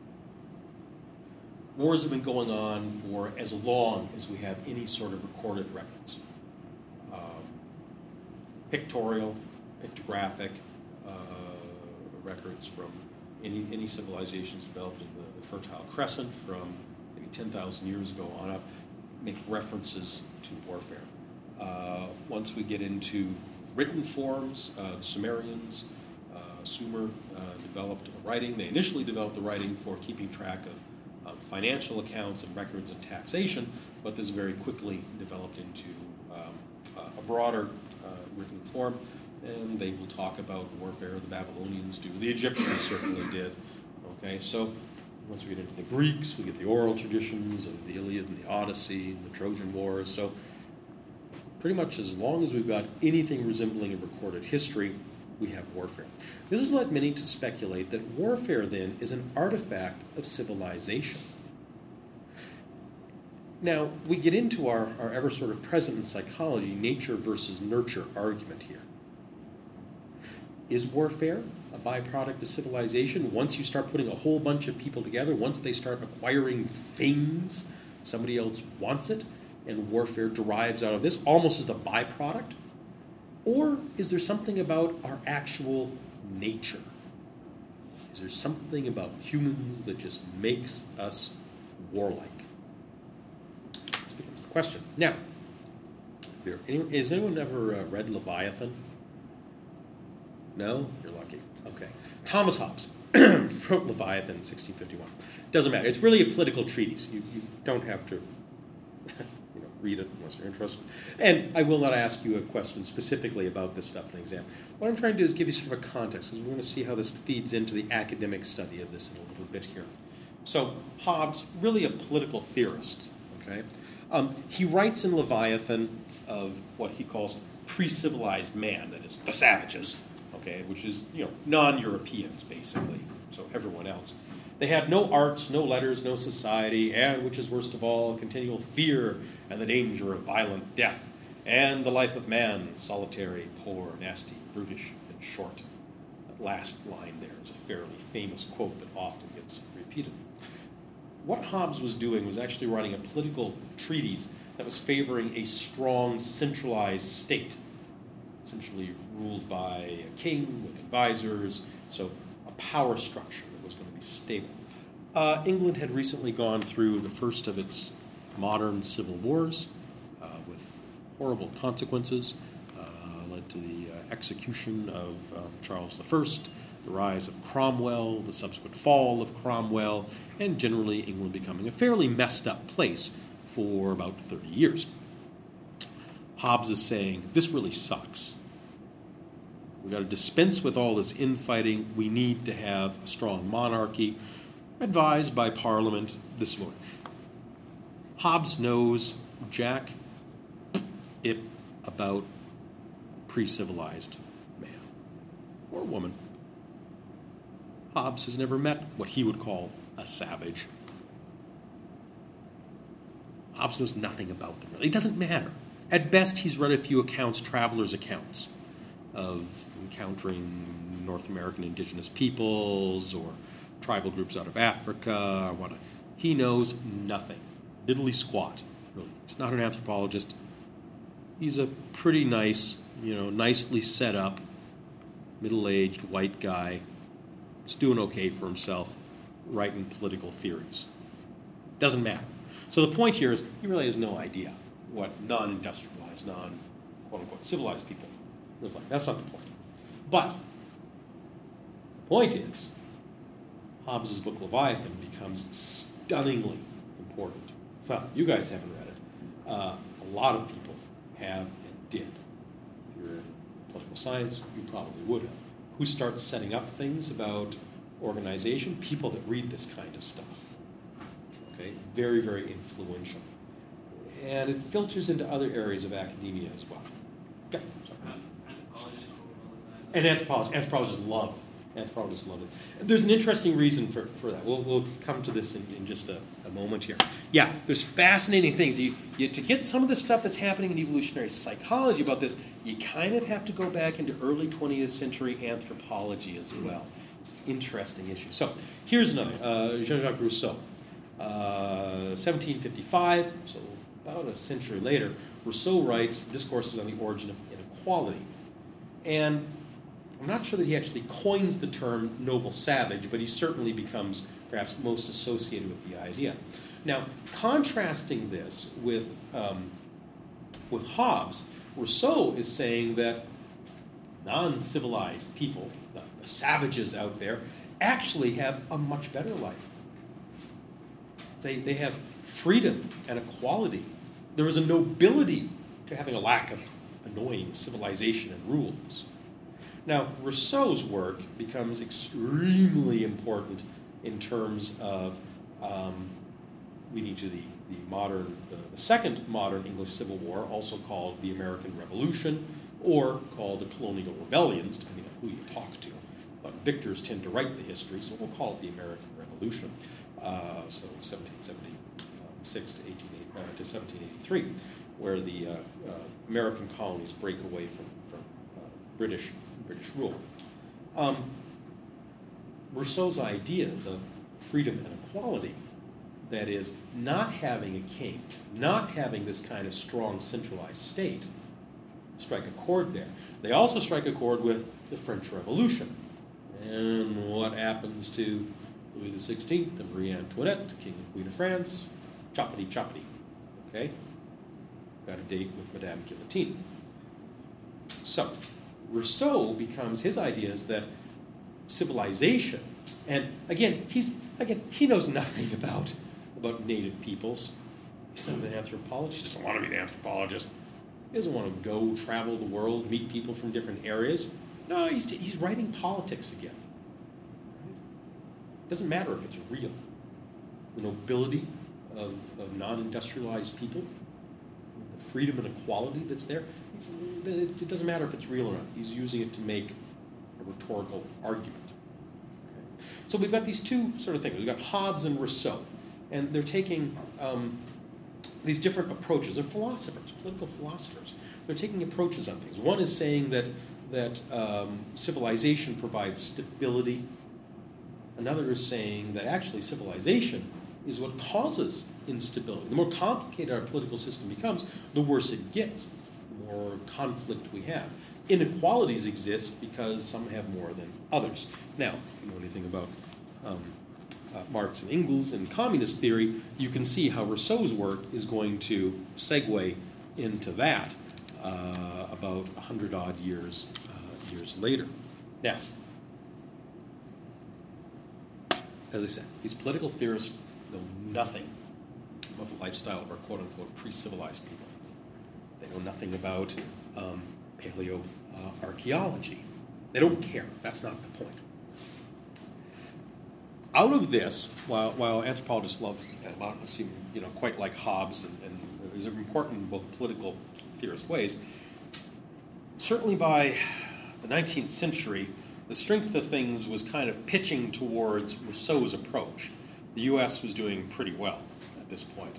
Wars have been going on for as long as we have any sort of recorded records. Um, pictorial, pictographic uh, records from any any civilizations developed in the, the Fertile Crescent from maybe ten thousand years ago on up make references to warfare. Uh, once we get into written forms, uh, the Sumerians, uh, Sumer uh, developed writing. They initially developed the writing for keeping track of um, financial accounts and records and taxation, but this very quickly developed into um, a broader uh, written form, and they will talk about warfare. The Babylonians do. The Egyptians certainly did. Okay, so once we get into the Greeks, we get the oral traditions of the Iliad and the Odyssey and the Trojan Wars. So pretty much as long as we've got anything resembling a recorded history, we have warfare. This has led many to speculate that warfare, then, is an artifact of civilization. Now, we get into our, our ever sort of present in psychology nature versus nurture argument here. Is warfare a byproduct of civilization? Once you start putting a whole bunch of people together, once they start acquiring things, somebody else wants it, and warfare derives out of this almost as a byproduct? Or is there something about our actual nature? Is there something about humans that just makes us warlike? This becomes the question. Now, has anyone ever uh, read Leviathan? No? You're lucky. Okay. Thomas Hobbes wrote Leviathan in sixteen fifty-one. Doesn't matter. It's really a political treatise. You, you don't have to you know, read it unless you're interested. And I will not ask you a question specifically about this stuff in an exam. What I'm trying to do is give you sort of a context, because we're going to see how this feeds into the academic study of this in a little bit here. So Hobbes, really a political theorist, okay? Um, he writes in Leviathan of what he calls pre-civilized man, that is, the savages, okay, which is, you know, non-Europeans, basically, so everyone else. They had no arts, no letters, no society, and, which is worst of all, continual fear and the danger of violent death, and the life of man, solitary, poor, nasty, brutish, and short. That last line there is a fairly famous quote that often gets repeated. What Hobbes was doing was actually writing a political treatise that was favoring a strong, centralized state, essentially ruled by a king with advisors, so a power structure that was going to be stable. Uh, England had recently gone through the first of its modern civil wars uh, with horrible consequences, uh, led to the uh, execution of um, Charles the First, the rise of Cromwell, the subsequent fall of Cromwell, and generally England becoming a fairly messed up place for about thirty years. Hobbes is saying, this really sucks. We've got to dispense with all this infighting. We need to have a strong monarchy, advised by Parliament this way. Hobbes knows jack it about pre-civilized man or woman. Hobbes has never met what he would call a savage. Hobbes knows nothing about them, really. It doesn't matter. At best, he's read a few accounts, travelers' accounts. of encountering North American indigenous peoples or tribal groups out of Africa or what. He knows nothing. Diddly squat, really. He's not an anthropologist. He's a pretty nice, you know, nicely set up, middle-aged white guy. He's doing okay for himself, writing political theories. Doesn't matter. So the point here is he really has no idea what non-industrialized, non, quote-unquote, civilized people live like. That's not the point. But the point is, Hobbes's book Leviathan becomes stunningly important. Well, you guys haven't read it. Uh, a lot of people have and did. If you're in political science, you probably would have. Who starts setting up things about organization? People that read this kind of stuff. Okay, very, very influential. And it filters into other areas of academia as well. Okay, sorry. Anthropologists quote all the time. And anthropologists, anthropologists love, anthropologists love it. And there's an interesting reason for, for that. We'll, we'll come to this in, in just a, a moment here. Yeah, there's fascinating things. You, you, to get some of the stuff that's happening in evolutionary psychology about this, you kind of have to go back into early twentieth century anthropology as well. It's an interesting issue. So here's another, uh, Jean-Jacques Rousseau. Uh, seventeen fifty-five, so about a century later, Rousseau writes Discourses on the Origin of Inequality. And I'm not sure that he actually coins the term noble savage, but he certainly becomes perhaps most associated with the idea. Now, contrasting this with, um, with Hobbes, Rousseau is saying that non-civilized people, the, the savages out there, actually have a much better life. They, they have freedom and equality. There is a nobility to having a lack of annoying civilization and rules. Now, Rousseau's work becomes extremely important in terms of um, leading to the, the modern, the, the second modern English Civil War, also called the American Revolution, or called the Colonial Rebellions, depending on who you talk to. But victors tend to write the history, so we'll call it the American Revolution. Uh, so seventeen seventy-six to eighteen eighty, uh, to seventeen eighty-three, where the uh, uh, American colonies break away from, from uh, British British rule. Um, Rousseau's ideas of freedom and equality, that is, not having a king, not having this kind of strong centralized state, strike a chord there. They also strike a chord with the French Revolution. And what happens to Louis the Sixteenth and Marie Antoinette, King and Queen of France? Choppity choppity. Okay? Got a date with Madame Guillotine. So, Rousseau becomes, his idea is that civilization, and again, he's again he knows nothing about, about native peoples. He's not an anthropologist. He doesn't want to be an anthropologist. He doesn't want to go travel the world, meet people from different areas. No, he's, he's writing politics again. It doesn't matter if it's real. The nobility of, of non-industrialized people, the freedom and equality that's there, it, it doesn't matter if it's real or not. He's using it to make a rhetorical argument. Okay. So we've got these two sort of things. We've got Hobbes and Rousseau, and they're taking um, these different approaches. They're philosophers, political philosophers. They're taking approaches on things. One is saying that, that um, civilization provides stability. Another is saying that actually civilization is what causes instability. The more complicated our political system becomes, the worse it gets, the more conflict we have. Inequalities exist because some have more than others. Now, if you know anything about um, uh, Marx and Engels and communist theory, you can see how Rousseau's work is going to segue into that uh, about a hundred odd years, uh, years later. Now, as I said, these political theorists know nothing about the lifestyle of our quote-unquote pre-civilized people. They know nothing about um, paleo-archaeology. Uh, they don't care. That's not the point. Out of this, while, while anthropologists love, a lot of us seem, you know, quite like Hobbes, and, and is important in both political theorist ways, certainly by the nineteenth century, the strength of things was kind of pitching towards Rousseau's approach. The U S was doing pretty well at this point.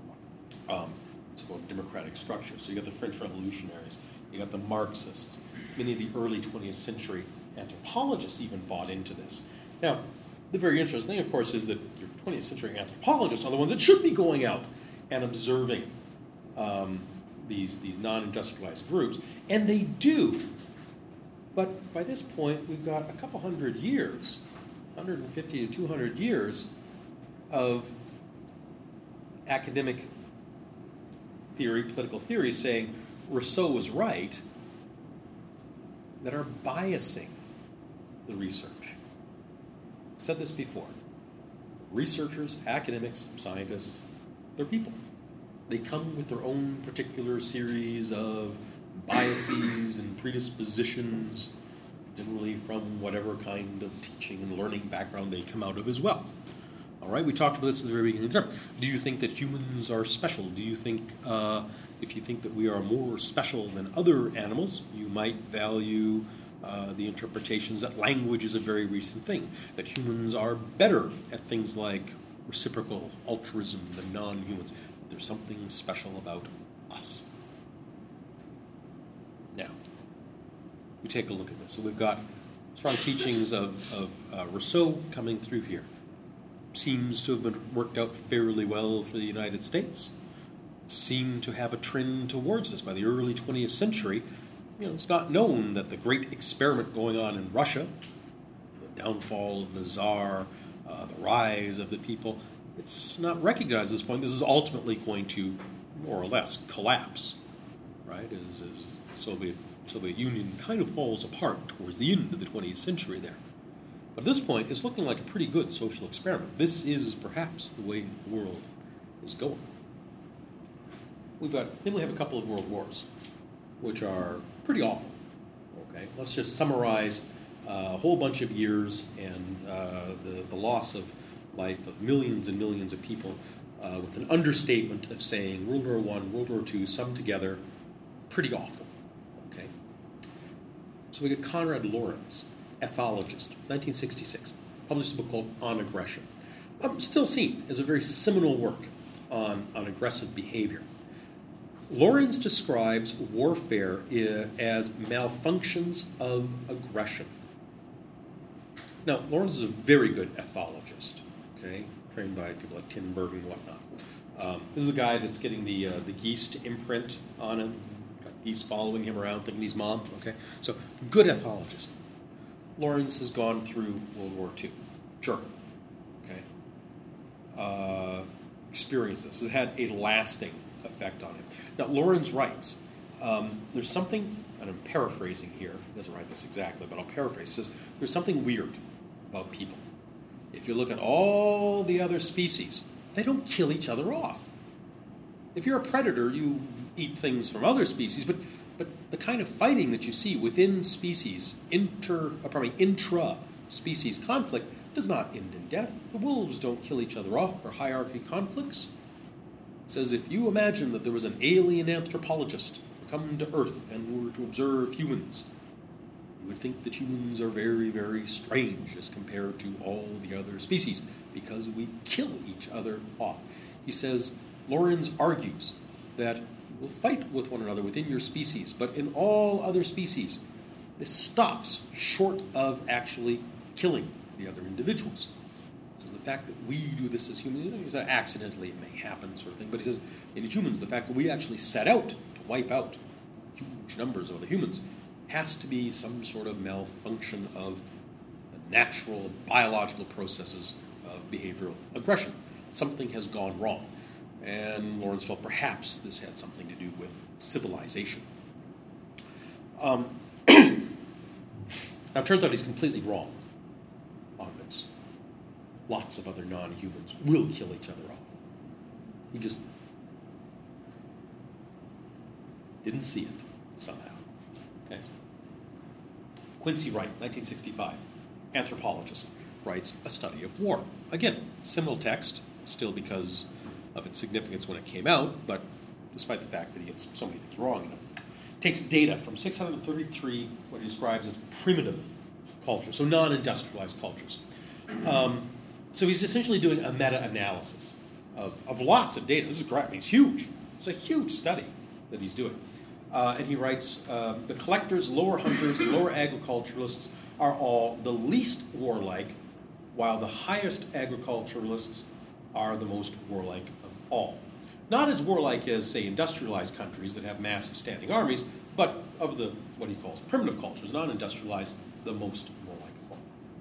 Um, it's about democratic structure. So you got the French revolutionaries, you got the Marxists. many of the early twentieth century anthropologists even bought into this. Now, the very interesting thing, of course, is that your twentieth century anthropologists are the ones that should be going out and observing um, these, these non-industrialized groups, and they do. But by this point, we've got a couple hundred years, one hundred fifty to two hundred years of academic theory, political theory, saying Rousseau was right, that are biasing the research. I've said this before. Researchers, academics, scientists, they're people. They come with their own particular series of biases and predispositions, generally from whatever kind of teaching and learning background they come out of as well. All right, we talked about this at the very beginning of the term. Do you think that humans are special? Do you think, uh, if you think that we are more special than other animals, you might value uh, the interpretations that language is a very recent thing, that humans are better at things like reciprocal altruism than non-humans. There's something special about us. Now, we take a look at this. So we've got strong teachings of, of uh, Rousseau coming through here. Seems to have been worked out fairly well for the United States. Seem to have a trend towards this by the early twentieth century. You know, it's not known that the great experiment going on in Russia, the downfall of the Tsar, uh, the rise of the people, it's not recognized at this point. This is ultimately going to, more or less, collapse, right? As, as Soviet Soviet Union kind of falls apart towards the end of the twentieth century there. But at this point, it's looking like a pretty good social experiment. This is perhaps the way the world is going. We've got, then we have a couple of world wars, which are pretty awful. Okay, let's just summarize uh, a whole bunch of years and uh, the, the loss of life of millions and millions of people uh, with an understatement of saying World War One, World War Two, summed together, pretty awful. Okay, so we get Konrad Lorenz, ethologist, nineteen sixty-six, published a book called On Aggression. Um, still seen as a very seminal work on, on aggressive behavior. Lorenz describes warfare as malfunctions of aggression. Now, Lorenz is a very good ethologist, okay, trained by people like Tinbergen and whatnot. Um, this is the guy that's getting the uh, the geese to imprint on him, got geese following him around thinking he's mom, okay? So, good ethologist. Lorenz has gone through World War Two, German, okay? Uh, experienced this. Has had a lasting effect on him. Now, Lorenz writes, um, there's something, and I'm paraphrasing here, he doesn't write this exactly, but I'll paraphrase. He says, there's something weird about people. If you look at all the other species, they don't kill each other off. If you're a predator, you eat things from other species, but But the kind of fighting that you see within species, inter, uh, pardon me, intra-species conflict, does not end in death. The wolves don't kill each other off for hierarchy conflicts. It says if you imagine that there was an alien anthropologist who come to Earth and were to observe humans, you would think that humans are very, very strange as compared to all the other species because we kill each other off. He says, Lorenz argues that will fight with one another within your species, but in all other species, this stops short of actually killing the other individuals. So the fact that we do this as humans, you know, he said accidentally it may happen, sort of thing, but he says in humans, the fact that we actually set out to wipe out huge numbers of other humans has to be some sort of malfunction of the natural biological processes of behavioral aggression. Something has gone wrong. And Lorenz felt perhaps this had something to do with civilization. Um, now, it turns out he's completely wrong on this. Lots of other non-humans will kill each other off. He just didn't see it somehow. Okay. Quincy Wright, nineteen sixty-five, anthropologist, writes A Study of War. Again, similar text, still because of its significance when it came out, but despite the fact that he gets so many things wrong in it. Takes data from six hundred thirty-three, what he describes as primitive cultures, so non-industrialized cultures. Um, so he's essentially doing a meta-analysis of, of lots of data. This is great. I mean, it's huge. It's a huge study that he's doing. Uh, and he writes, uh, the collectors, lower hunters, and lower agriculturalists are all the least warlike, while the highest agriculturalists are the most warlike of all. Not as warlike as, say, industrialized countries that have massive standing armies, but of the, what he calls primitive cultures, non-industrialized, the most warlike of all.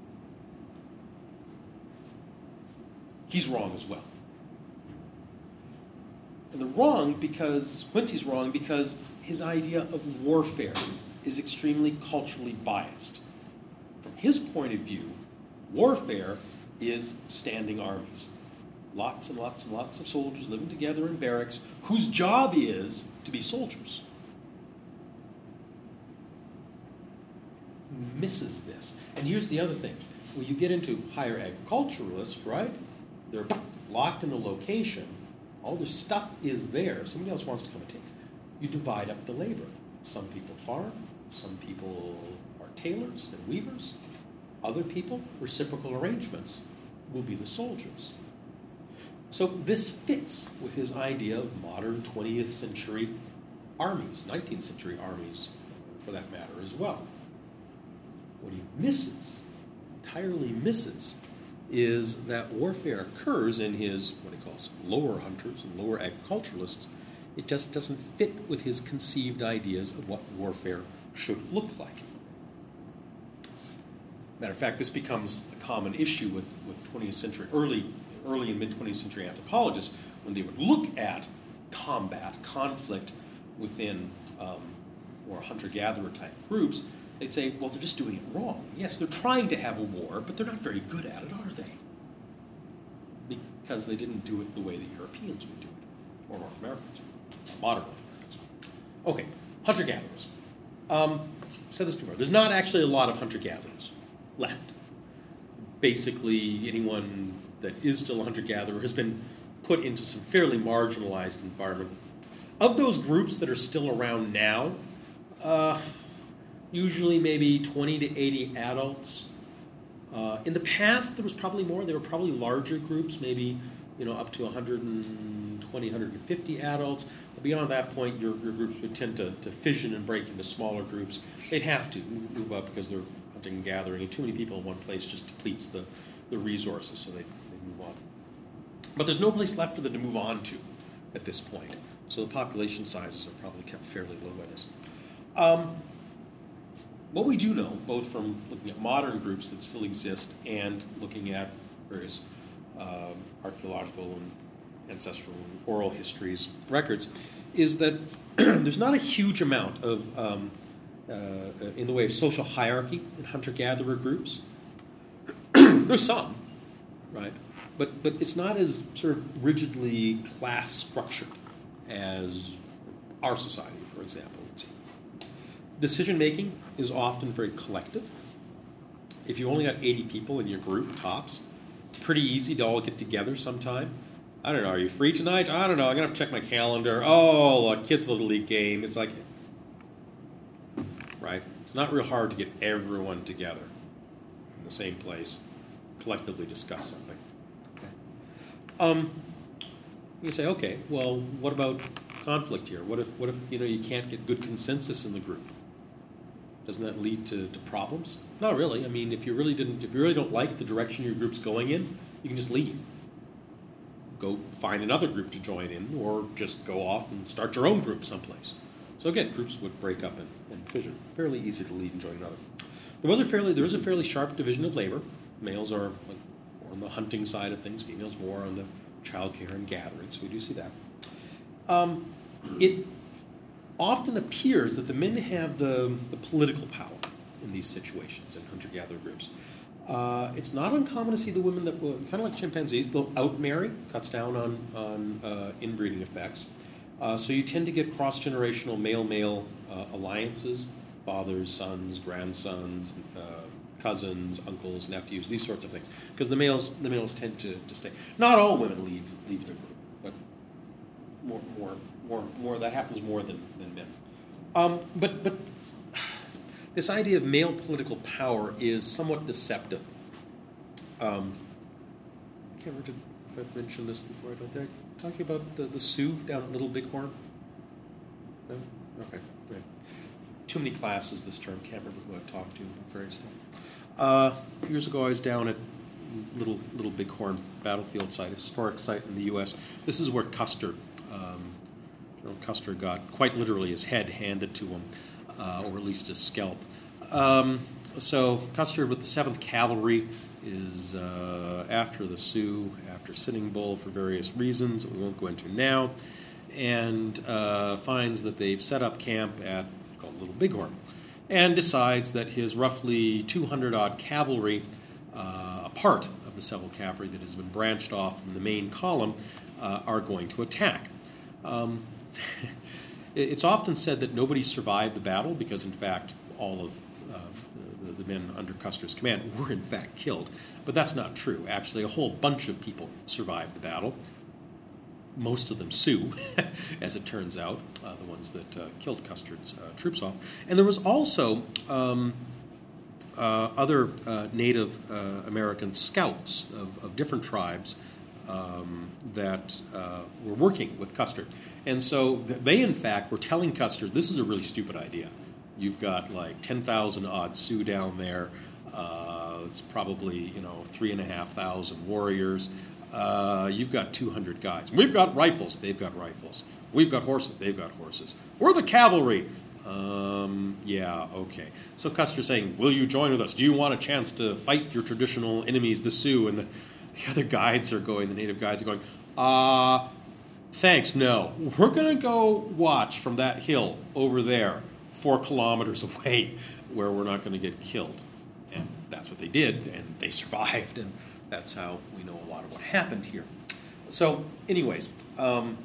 He's wrong as well. And they're wrong because, Quincy's wrong because his idea of warfare is extremely culturally biased. From his point of view, warfare is standing armies. Lots and lots and lots of soldiers living together in barracks whose job is to be soldiers. Misses this. And here's the other thing. When you get into higher agriculturalists, right? They're locked in a location. All their stuff is there. Somebody else wants to come and take it. You divide up the labor. Some people farm. Some people are tailors and weavers. Other people, reciprocal arrangements, will be the soldiers. So this fits with his idea of modern twentieth century armies, nineteenth century armies, for that matter, as well. What he misses, entirely misses, is that warfare occurs in his, what he calls, lower hunters and lower agriculturalists. It just doesn't fit with his conceived ideas of what warfare should look like. Matter of fact, this becomes a common issue with, with twentieth century, early, early and mid-twentieth century anthropologists, when they would look at combat, conflict within um, more hunter-gatherer type groups. They'd say, well, they're just doing it wrong. Yes, they're trying to have a war, but they're not very good at it, are they? Because they didn't do it the way the Europeans would do it, or North Americans, modern North Americans. Okay, hunter-gatherers. Um, I've said this before. There's not actually a lot of hunter-gatherers left. Basically, anyone that is still a hunter-gatherer has been put into some fairly marginalized environment. Of those groups that are still around now, uh, usually maybe twenty to eighty adults. Uh, in the past, there was probably more. There were probably larger groups, maybe you know up to one hundred twenty, one hundred fifty adults. But beyond that point, your, your groups would tend to, to fission and break into smaller groups. They'd have to move, move up because they're hunting and gathering, and too many people in one place just depletes the, the resources, so they, they move on. But there's no place left for them to move on to at this point. So the population sizes are probably kept fairly low by this. Um, what we do know, both from looking at modern groups that still exist and looking at various um, archaeological and ancestral and oral histories records, is that there's not a huge amount of, um, uh, in the way of social hierarchy in hunter-gatherer groups. There's some, right? But but it's not as sort of rigidly class structured as our society, for example, would see. Decision-making is often very collective. If you only got eighty people in your group, tops, it's pretty easy to all get together sometime. I don't know, are you free tonight? I don't know, I'm going to have to check my calendar. Oh, a kid's Little League game. It's like, right? It's not real hard to get everyone together in the same place, collectively discuss something. Okay. Um, you say, okay, well, what about conflict here? What if, what if you know, you can't get good consensus in the group? Doesn't that lead to, to problems? Not really. I mean, if you really didn't, if you really don't like the direction your group's going in, you can just leave. Go find another group to join in, or just go off and start your own group someplace. So again, groups would break up and, and fission. Fairly easy to leave and join another. There was a fairly, there is a fairly sharp division of labor. Males are like, more on the hunting side of things. Females more on the childcare and gathering. So we do see that. Um, it often appears that the men have the, the political power in these situations in hunter-gatherer groups. Uh, it's not uncommon to see the women that will, kind of like chimpanzees, they'll outmarry, cuts down on, on uh, inbreeding effects. Uh, so you tend to get cross-generational male-male uh, alliances, fathers, sons, grandsons, uh, cousins, uncles, nephews, these sorts of things. Because the males the males tend to, to stay. Not all women leave leave their group, but more more more more that happens more than, than men. Um, but but this idea of male political power is somewhat deceptive. Um, I can't remember if I've mentioned this before. I don't think. Talking about the, the Sioux down at Little Bighorn? No? Okay. Right. Too many classes this term. Can't remember who I've talked to. Various stuff. Uh, years ago, I was down at Little Little Bighorn battlefield site, a historic site in the U S This is where Custer, um, General Custer, got quite literally his head handed to him, uh, or at least his scalp. Um, so Custer with the seventh Cavalry is uh, after the Sioux, after Sitting Bull for various reasons that we won't go into now, and uh, finds that they've set up camp at called Little Bighorn, and decides that his roughly two hundred odd cavalry, uh, a part of the several cavalry that has been branched off from the main column, uh, are going to attack. Um, it's often said that nobody survived the battle because, in fact, all of uh, the, the men under Custer's command were, in fact, killed. But that's not true. Actually, a whole bunch of people survived the battle. Most of them Sioux, as it turns out, uh, the ones that uh, killed Custer's uh, troops off. And there was also um, uh, other uh, Native uh, American scouts of, of different tribes um, that uh, were working with Custer. And so th- they, in fact, were telling Custer, this is a really stupid idea. You've got like ten thousand odd Sioux down there. Uh, it's probably, you know, three and a half thousand warriors. Uh, you've got two hundred guys. We've got rifles. They've got rifles. We've got horses. They've got horses. We're the cavalry. Um, yeah, okay. So Custer's saying, will you join with us? Do you want a chance to fight your traditional enemies, the Sioux? And the, the other guides are going, the native guides are going, uh, thanks, no. We're going to go watch from that hill over there, four kilometers away, where we're not going to get killed. And that's what they did, and they survived, and that's how we know a lot of what happened here. So, anyways, um,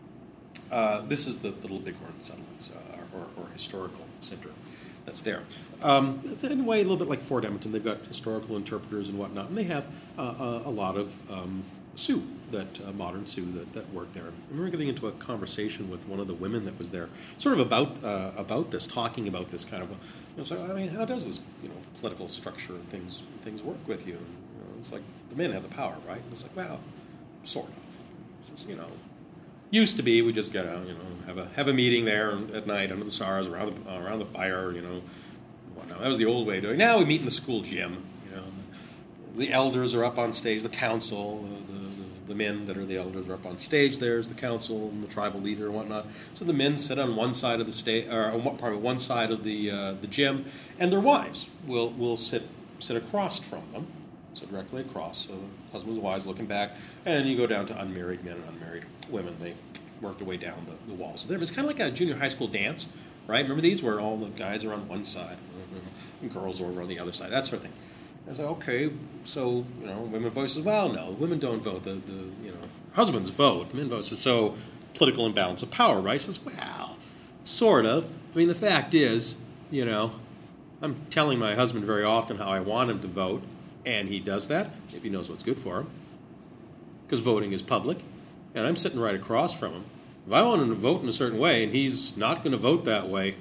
uh, this is the Little Bighorn settlements, uh, or, or historical center that's there. Um, it's in a way a little bit like Fort Edmonton. They've got historical interpreters and whatnot, and they have uh, a, a lot of um, Sioux, that uh, modern Sioux that, that work there. I remember getting into a conversation with one of the women that was there, sort of about uh, about this, talking about this kind of. A, you know, so I mean, how does this, you know, political structure and things things work with you? And, you know, it's like the men have the power, right? And it's like, well, sort of. It's just, you know, used to be we just get out, you know, have a have a meeting there at night under the stars around the uh, around the fire, you know, whatnot. That was the old way of doing it. Now we meet in the school gym, you know. The, the elders are up on stage, the council, the, the, the men that are the elders are up on stage. There's the council and the tribal leader and whatnot. So the men sit on one side of the stage, or on one, pardon, one side of the uh, the gym, and their wives will will sit sit across from them, so directly across. So husbands and wives looking back, and you go down to unmarried men and unmarried women. They work their way down the, the walls. It's kind of like a junior high school dance, right? Remember these where all the guys are on one side and girls are over on the other side, that sort of thing. I said, okay, so, you know, women vote. Says, well, no, women don't vote. The, the you know, husbands vote, men vote. So political imbalance of power, right? Says, well, sort of. I mean, the fact is, you know, I'm telling my husband very often how I want him to vote, and he does that if he knows what's good for him, because voting is public, and I'm sitting right across from him. If I want him to vote in a certain way, and he's not going to vote that way,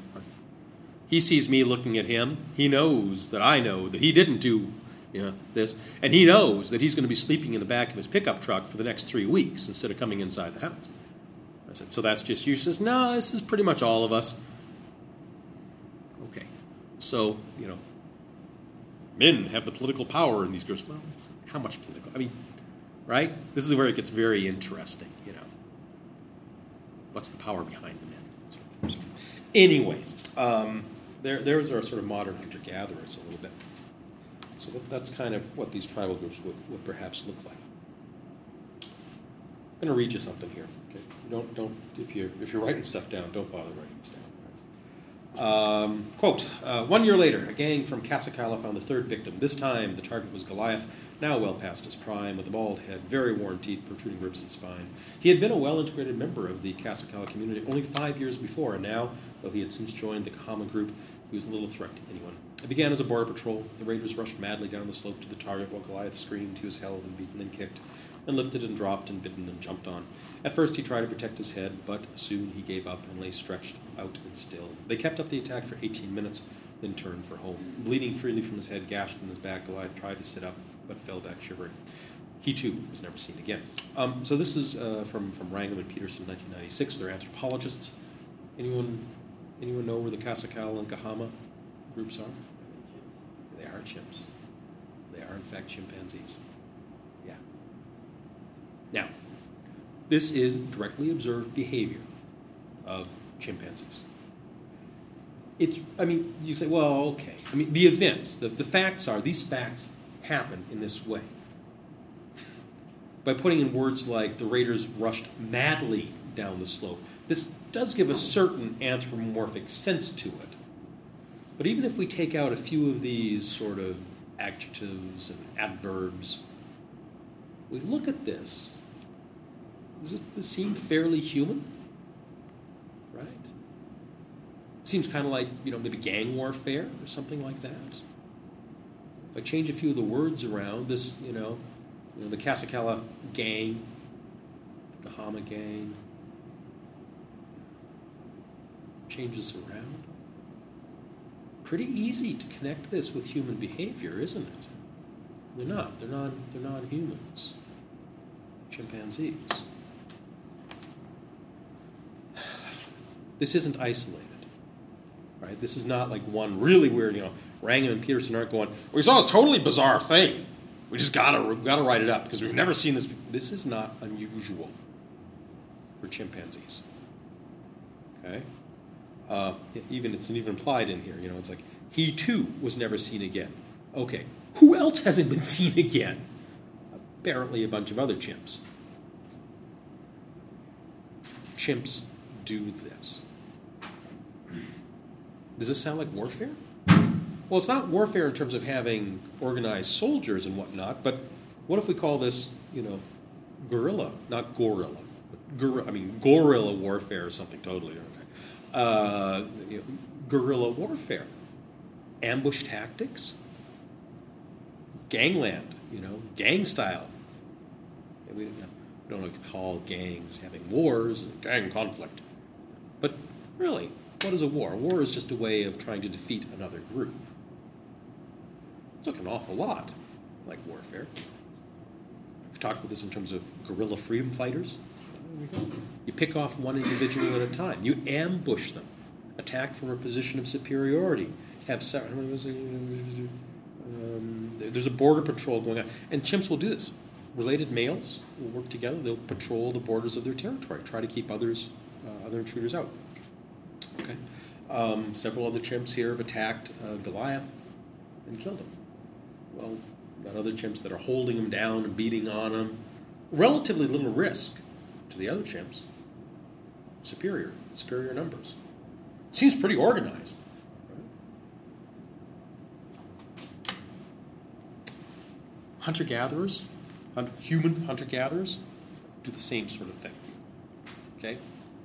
he sees me looking at him. He knows that I know that he didn't do, you know, this, and he knows that he's going to be sleeping in the back of his pickup truck for the next three weeks instead of coming inside the house. I said, so that's just you? She says, no, this is pretty much all of us. Okay, so, you know, men have the political power in these groups. Well, how much political? I mean, right? This is where it gets very interesting, you know. What's the power behind the men? So, anyways, um, there, there's our sort of modern hunter-gatherers a little bit. So that, that's kind of what these tribal groups would, would perhaps look like. I'm going to read you something here. Okay? Don't don't if you if you're writing stuff down, don't bother writing this down. Um, quote, uh, one year later, a gang from Casacalla found the third victim. This time, the target was Goliath, now well past his prime, with a bald head, very worn teeth, protruding ribs and spine. He had been a well-integrated member of the Casacalla community only five years before, and now, though he had since joined the Kahama group, he was little threat to anyone. It began as a border patrol. The raiders rushed madly down the slope to the target while Goliath screamed. He was held and beaten and kicked, and lifted and dropped and bitten and jumped on. At first he tried to protect his head, but soon he gave up and lay stretched out and still. They kept up the attack for eighteen minutes, then turned for home. Bleeding freely from his head, gashed in his back, Goliath tried to sit up, but fell back shivering. He, too, was never seen again. Um, so this is uh, from, from Wrangham and Peterson, nineteen ninety-six. They're anthropologists. Anyone Anyone know where the Kasakal and Kahama groups are? They are chimps. They are, in fact, chimpanzees. Yeah. Now, this is directly observed behavior of chimpanzees. It's, I mean, you say, well, okay. I mean, the events, the, the facts are, these facts happen in this way. By putting in words like the raiders rushed madly down the slope, this does give a certain anthropomorphic sense to it. But even if we take out a few of these sort of adjectives and adverbs, we look at this. Does this seem fairly human? Right? Seems kind of like, you know, maybe gang warfare or something like that. If I change a few of the words around, this, you know, you know the Kasakala gang, the Kahama gang, changes around. Pretty easy to connect this with human behavior, isn't it? They're not. They're non. They're non-humans. Chimpanzees. This isn't isolated, right? This is not like one really weird. You know, Wrangham and Peterson aren't going, "We saw this totally bizarre thing. We just gotta we gotta write it up because we've never seen this." This is not unusual for chimpanzees. Okay. Uh, even it's even implied in here. You know, it's like he too was never seen again. Okay, who else hasn't been seen again? Apparently, a bunch of other chimps. Chimps do this. Does this sound like warfare? Well, it's not warfare in terms of having organized soldiers and whatnot. But what if we call this, you know, guerrilla, not gorilla? Guerrilla, I mean, guerrilla warfare or something totally. Uh, you know, guerrilla warfare, ambush tactics, gangland, you know, gang style. We, you know, we don't like to call gangs having wars, gang conflict. But really, what is a war? A war is just a way of trying to defeat another group. It's like an awful lot like warfare. We've talked about this in terms of guerrilla freedom fighters. There we go. You pick off one individual at a time. You ambush them. Attack from a position of superiority. Have several, um, there's a border patrol going on. And chimps will do this. Related males will work together. They'll patrol the borders of their territory, try to keep others, uh, other intruders out. Okay. Um, several other chimps here have attacked uh, Goliath and killed him. Well, got other chimps that are holding him down and beating on him. Relatively little risk to the other chimps. Superior, superior numbers. Seems pretty organized. Right? Hunter-gatherers, hunt, human hunter-gatherers, do the same sort of thing. Okay?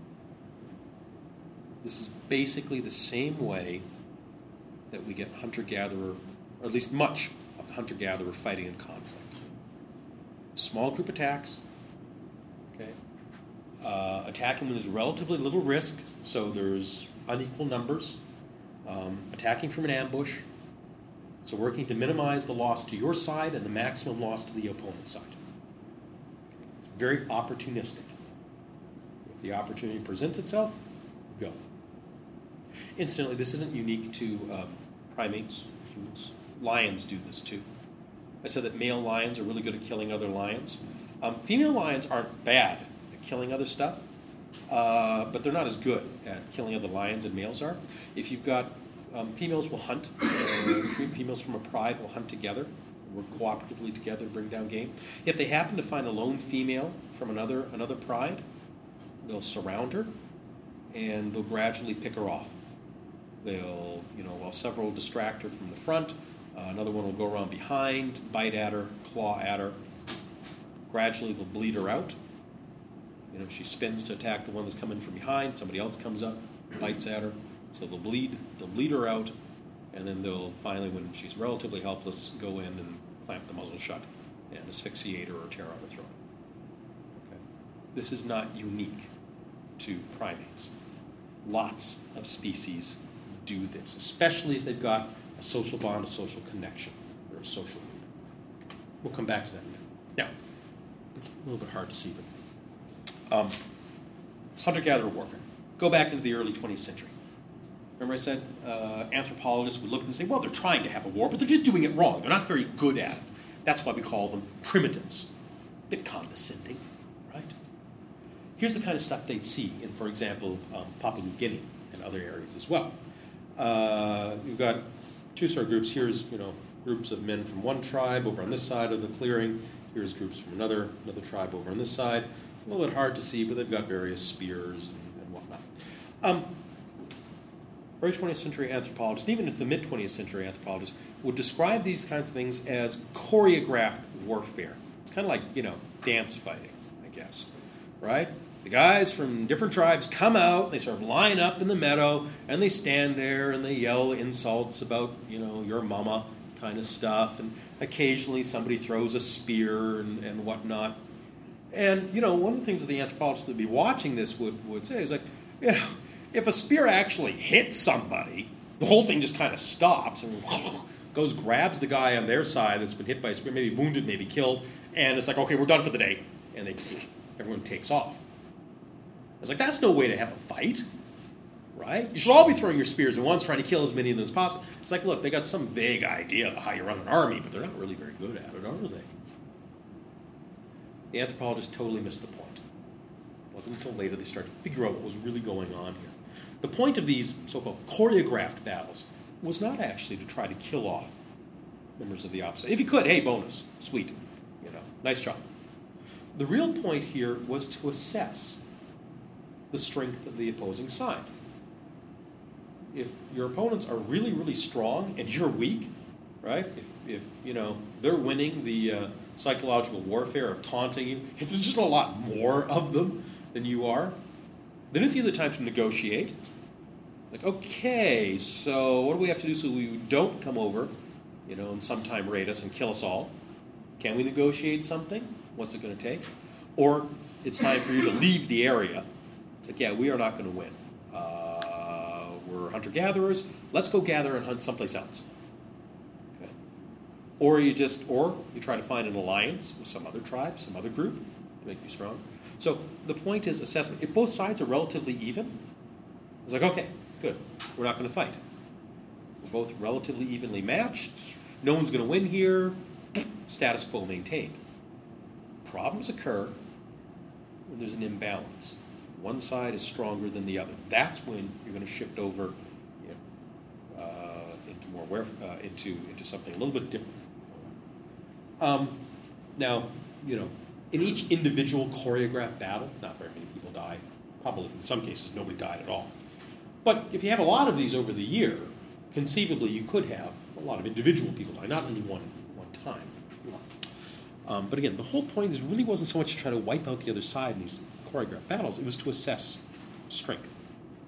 This is basically the same way that we get hunter-gatherer, or at least much of hunter-gatherer fighting in conflict. Small group attacks, okay? Uh, attacking when there's relatively little risk, so there's unequal numbers. Um, attacking from an ambush, so working to minimize the loss to your side and the maximum loss to the opponent's side. It's very opportunistic. If the opportunity presents itself, go. Incidentally, this isn't unique to um, primates, humans. Lions do this too. I said that male lions are really good at killing other lions. Um, female lions aren't bad at killing other stuff, uh, but they're not as good at killing other lions as males are. If you've got, um, females will hunt. Uh, females from a pride will hunt together, work cooperatively together to bring down game. If they happen to find a lone female from another another pride, they'll surround her, and they'll gradually pick her off. They'll, you know, while several distract her from the front, uh, another one will go around behind, bite at her, claw at her. Gradually, they'll bleed her out. You know, she spins to attack the one that's coming from behind. Somebody else comes up, bites at her. So they'll bleed, they'll bleed her out, and then they'll finally, when she's relatively helpless, go in and clamp the muzzle shut and asphyxiate her or tear out her throat. Okay. This is not unique to primates. Lots of species do this, especially if they've got a social bond, a social connection, or a social group. We'll come back to that in a minute. Now, a little bit hard to see, but um, hunter-gatherer warfare. Go back into the early twentieth century. Remember I said uh, anthropologists would look at this and say, well, they're trying to have a war, but they're just doing it wrong. They're not very good at it. That's why we call them primitives. A bit condescending, right? Here's the kind of stuff they'd see in, for example, um, Papua New Guinea and other areas as well. Uh, you've got two sort of groups. Here's, you know, groups of men from one tribe over on this side of the clearing. Here's groups from another another tribe over on this side. A little bit hard to see, but they've got various spears and, and whatnot. Um, early twentieth century anthropologists, even into the mid-twentieth century anthropologists, would describe these kinds of things as choreographed warfare. It's kind of like, you know, dance fighting, I guess, right? The guys from different tribes come out, they sort of line up in the meadow, and they stand there and they yell insults about, you know, your mama kind of stuff, and occasionally somebody throws a spear and, and whatnot. And, you know, one of the things that the anthropologists that would be watching this would, would say is like, you know, if a spear actually hits somebody, the whole thing just kind of stops and goes, grabs the guy on their side that's been hit by a spear, maybe wounded, maybe killed, and it's like, okay, we're done for the day. And they, everyone takes off. It's like, that's no way to have a fight, right? You should all be throwing your spears at once, trying to kill as many of them as possible. It's like, look, they got some vague idea of how you run an army, but they're not really very good at it, are they? The anthropologists totally missed the point. It wasn't until later they started to figure out what was really going on here. The point of these so-called choreographed battles was not actually to try to kill off members of the opposite. If you could, hey, bonus, sweet, you know, nice job. The real point here was to assess the strength of the opposing side. If your opponents are really, really strong and you're weak, right? If, if you know, they're winning the uh, psychological warfare of taunting you, if there's just a lot more of them than you are, then it's either time to negotiate. Like, okay, so what do we have to do so we don't come over, you know, and sometime raid us and kill us all? Can we negotiate something? What's it going to take? Or it's time for you to leave the area. It's like, yeah, we are not going to win. Uh, we're hunter-gatherers. Let's go gather and hunt someplace else. Okay. Or you just, or you try to find an alliance with some other tribe, some other group to make you strong. So the point is assessment. If both sides are relatively even, it's like, okay, good. We're not going to fight. We're both relatively evenly matched. No one's going to win here. Status quo maintained. Problems occur when there's an imbalance. One side is stronger than the other. That's when you're going to shift over, you know, uh, into more where, uh, into into something a little bit different. Um, now, you know, in each individual choreographed battle, not very many people die. Probably in some cases nobody died at all. But if you have a lot of these over the year, conceivably you could have a lot of individual people die, not only one one time. Um, but again, the whole point is really wasn't so much to try to wipe out the other side in these choreographed battles. It was to assess strength.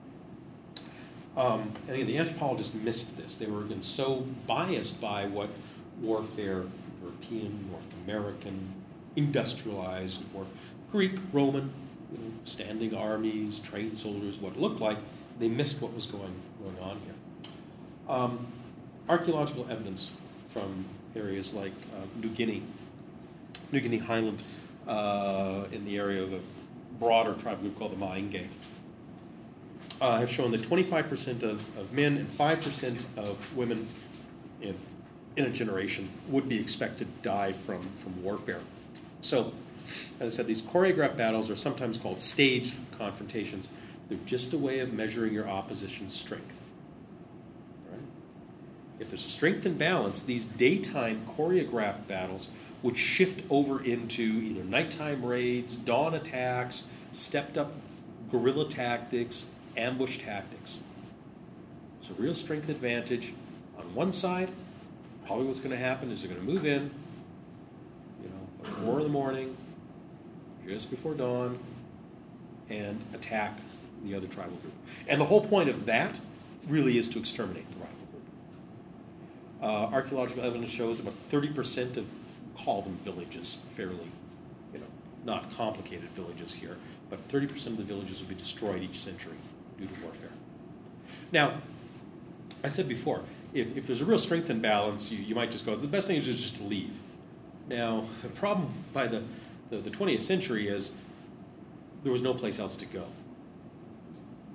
Um, and again, the anthropologists missed this. They were again so biased by what warfare, European, North American, industrialized warfare, Greek, Roman, you know, standing armies, trained soldiers, what it looked like. They missed what was going, going on here. Um, archaeological evidence from areas like uh, New Guinea, New Guinea Highland, uh, in the area of a broader tribe group called the Mainge, uh, have shown that twenty-five percent of, of men and five percent of women in, in a generation would be expected to die from, from warfare. So, as I said, these choreographed battles are sometimes called staged confrontations. They're just a way of measuring your opposition's strength. Right? If there's a strength and balance, these daytime choreographed battles would shift over into either nighttime raids, dawn attacks, stepped-up guerrilla tactics, ambush tactics. It's a real strength advantage. On one side, probably what's going to happen is they're going to move in, you know, at four in the morning, just before dawn, and attack the other tribal group. And the whole point of that really is to exterminate the rival group. Uh, archaeological evidence shows about thirty percent of, call them villages, fairly, you know, not complicated villages here, but thirty percent of the villages would be destroyed each century due to warfare. Now, I said before, if, if there's a real strength and balance, you, you might just go, the best thing is just to leave. Now, the problem by the, the, the twentieth century is there was no place else to go.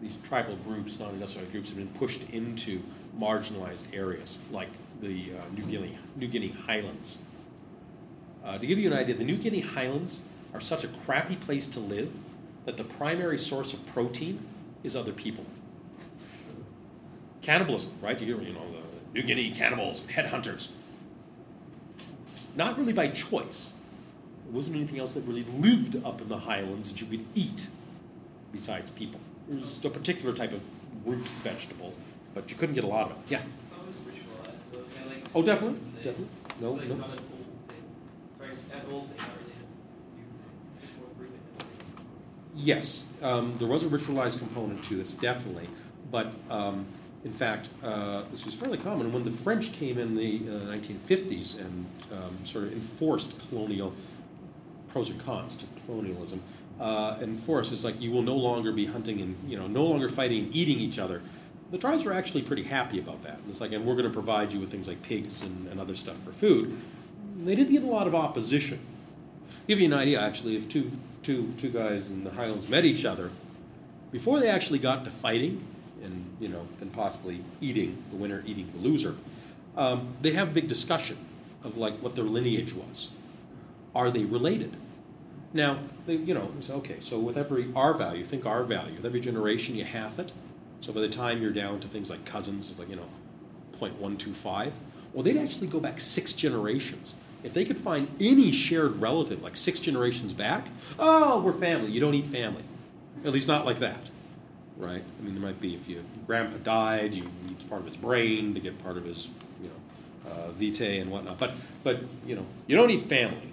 these tribal groups, non-industrialized groups, have been pushed into marginalized areas like the uh, New Guinea, New Guinea Highlands. Uh, to give you an idea, the New Guinea Highlands are such a crappy place to live that the primary source of protein is other people. Cannibalism, right? You, you know, the New Guinea cannibals, headhunters. It's not really by choice. There wasn't anything else that really lived up in the highlands that you could eat besides people. There was a particular type of root vegetable, but you couldn't get a lot of it. Yeah? Some of it's ritualized, though. They're like Oh, definitely. they- Definitely. No, it's like no. not an old thing. Sorry, it's an old thing, not really a new thing. It's more proven than anything. Yes, um, there was a ritualized component to this, definitely. But um, in fact, uh, this was fairly common. When the French came in the uh, nineteen fifties and um, sort of enforced colonial pros and cons to colonialism, uh, enforced it's like you will no longer be hunting and you know no longer fighting and eating each other. The tribes were actually pretty happy about that. It's like, and we're going to provide you with things like pigs and, and other stuff for food. They didn't get a lot of opposition. Give you an idea, actually, if two two two guys in the Highlands met each other, before they actually got to fighting and you know then possibly eating the winner eating the loser, um, they'd have a big discussion of like what their lineage was. Are they related? Now, they, you know, say, okay, so with every R value, think R value, with every generation you half it. So by the time you're down to things like cousins, it's like, you know, zero point one two five. Well, they'd actually go back six generations. If they could find any shared relative, like six generations back, oh, we're family. You don't eat family. At least not like that, right? I mean, there might be if your grandpa died, you eat part of his brain to get part of his, you know, uh, vitae and whatnot. But, but you know, you don't eat family.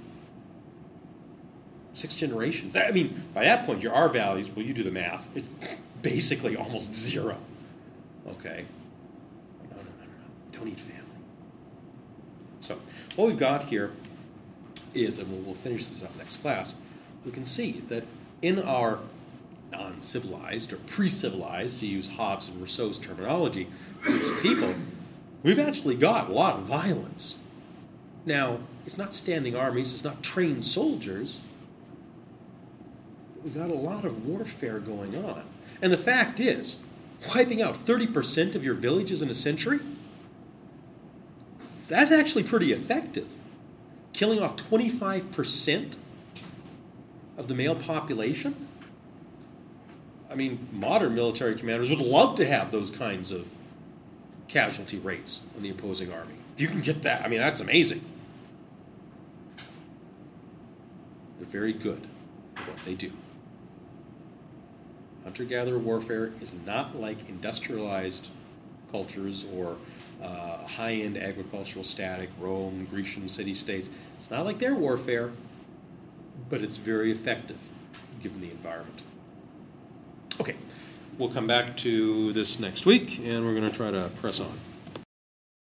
Six generations. That, I mean, by that point, your R values, well, you do the math, it's basically almost zero. Okay? No, no, no, no, no. Don't eat family. So, what we've got here is, and we'll, we'll finish this up next class, we can see that in our non-civilized or pre-civilized, to use Hobbes and Rousseau's terminology, groups of people, we've actually got a lot of violence. Now, it's not standing armies, it's not trained soldiers. We've got a lot of warfare going on. And the fact is, wiping out thirty percent of your villages in a century, that's actually pretty effective. Killing off twenty-five percent of the male population? I mean, modern military commanders would love to have those kinds of casualty rates in the opposing army. If you can get that, I mean, that's amazing. They're very good at what they do. Hunter-gatherer warfare is not like industrialized cultures or uh, high-end agricultural static, Rome, Grecian city-states. It's not like their warfare, but it's very effective given the environment. Okay, we'll come back to this next week, and we're going to try to press on.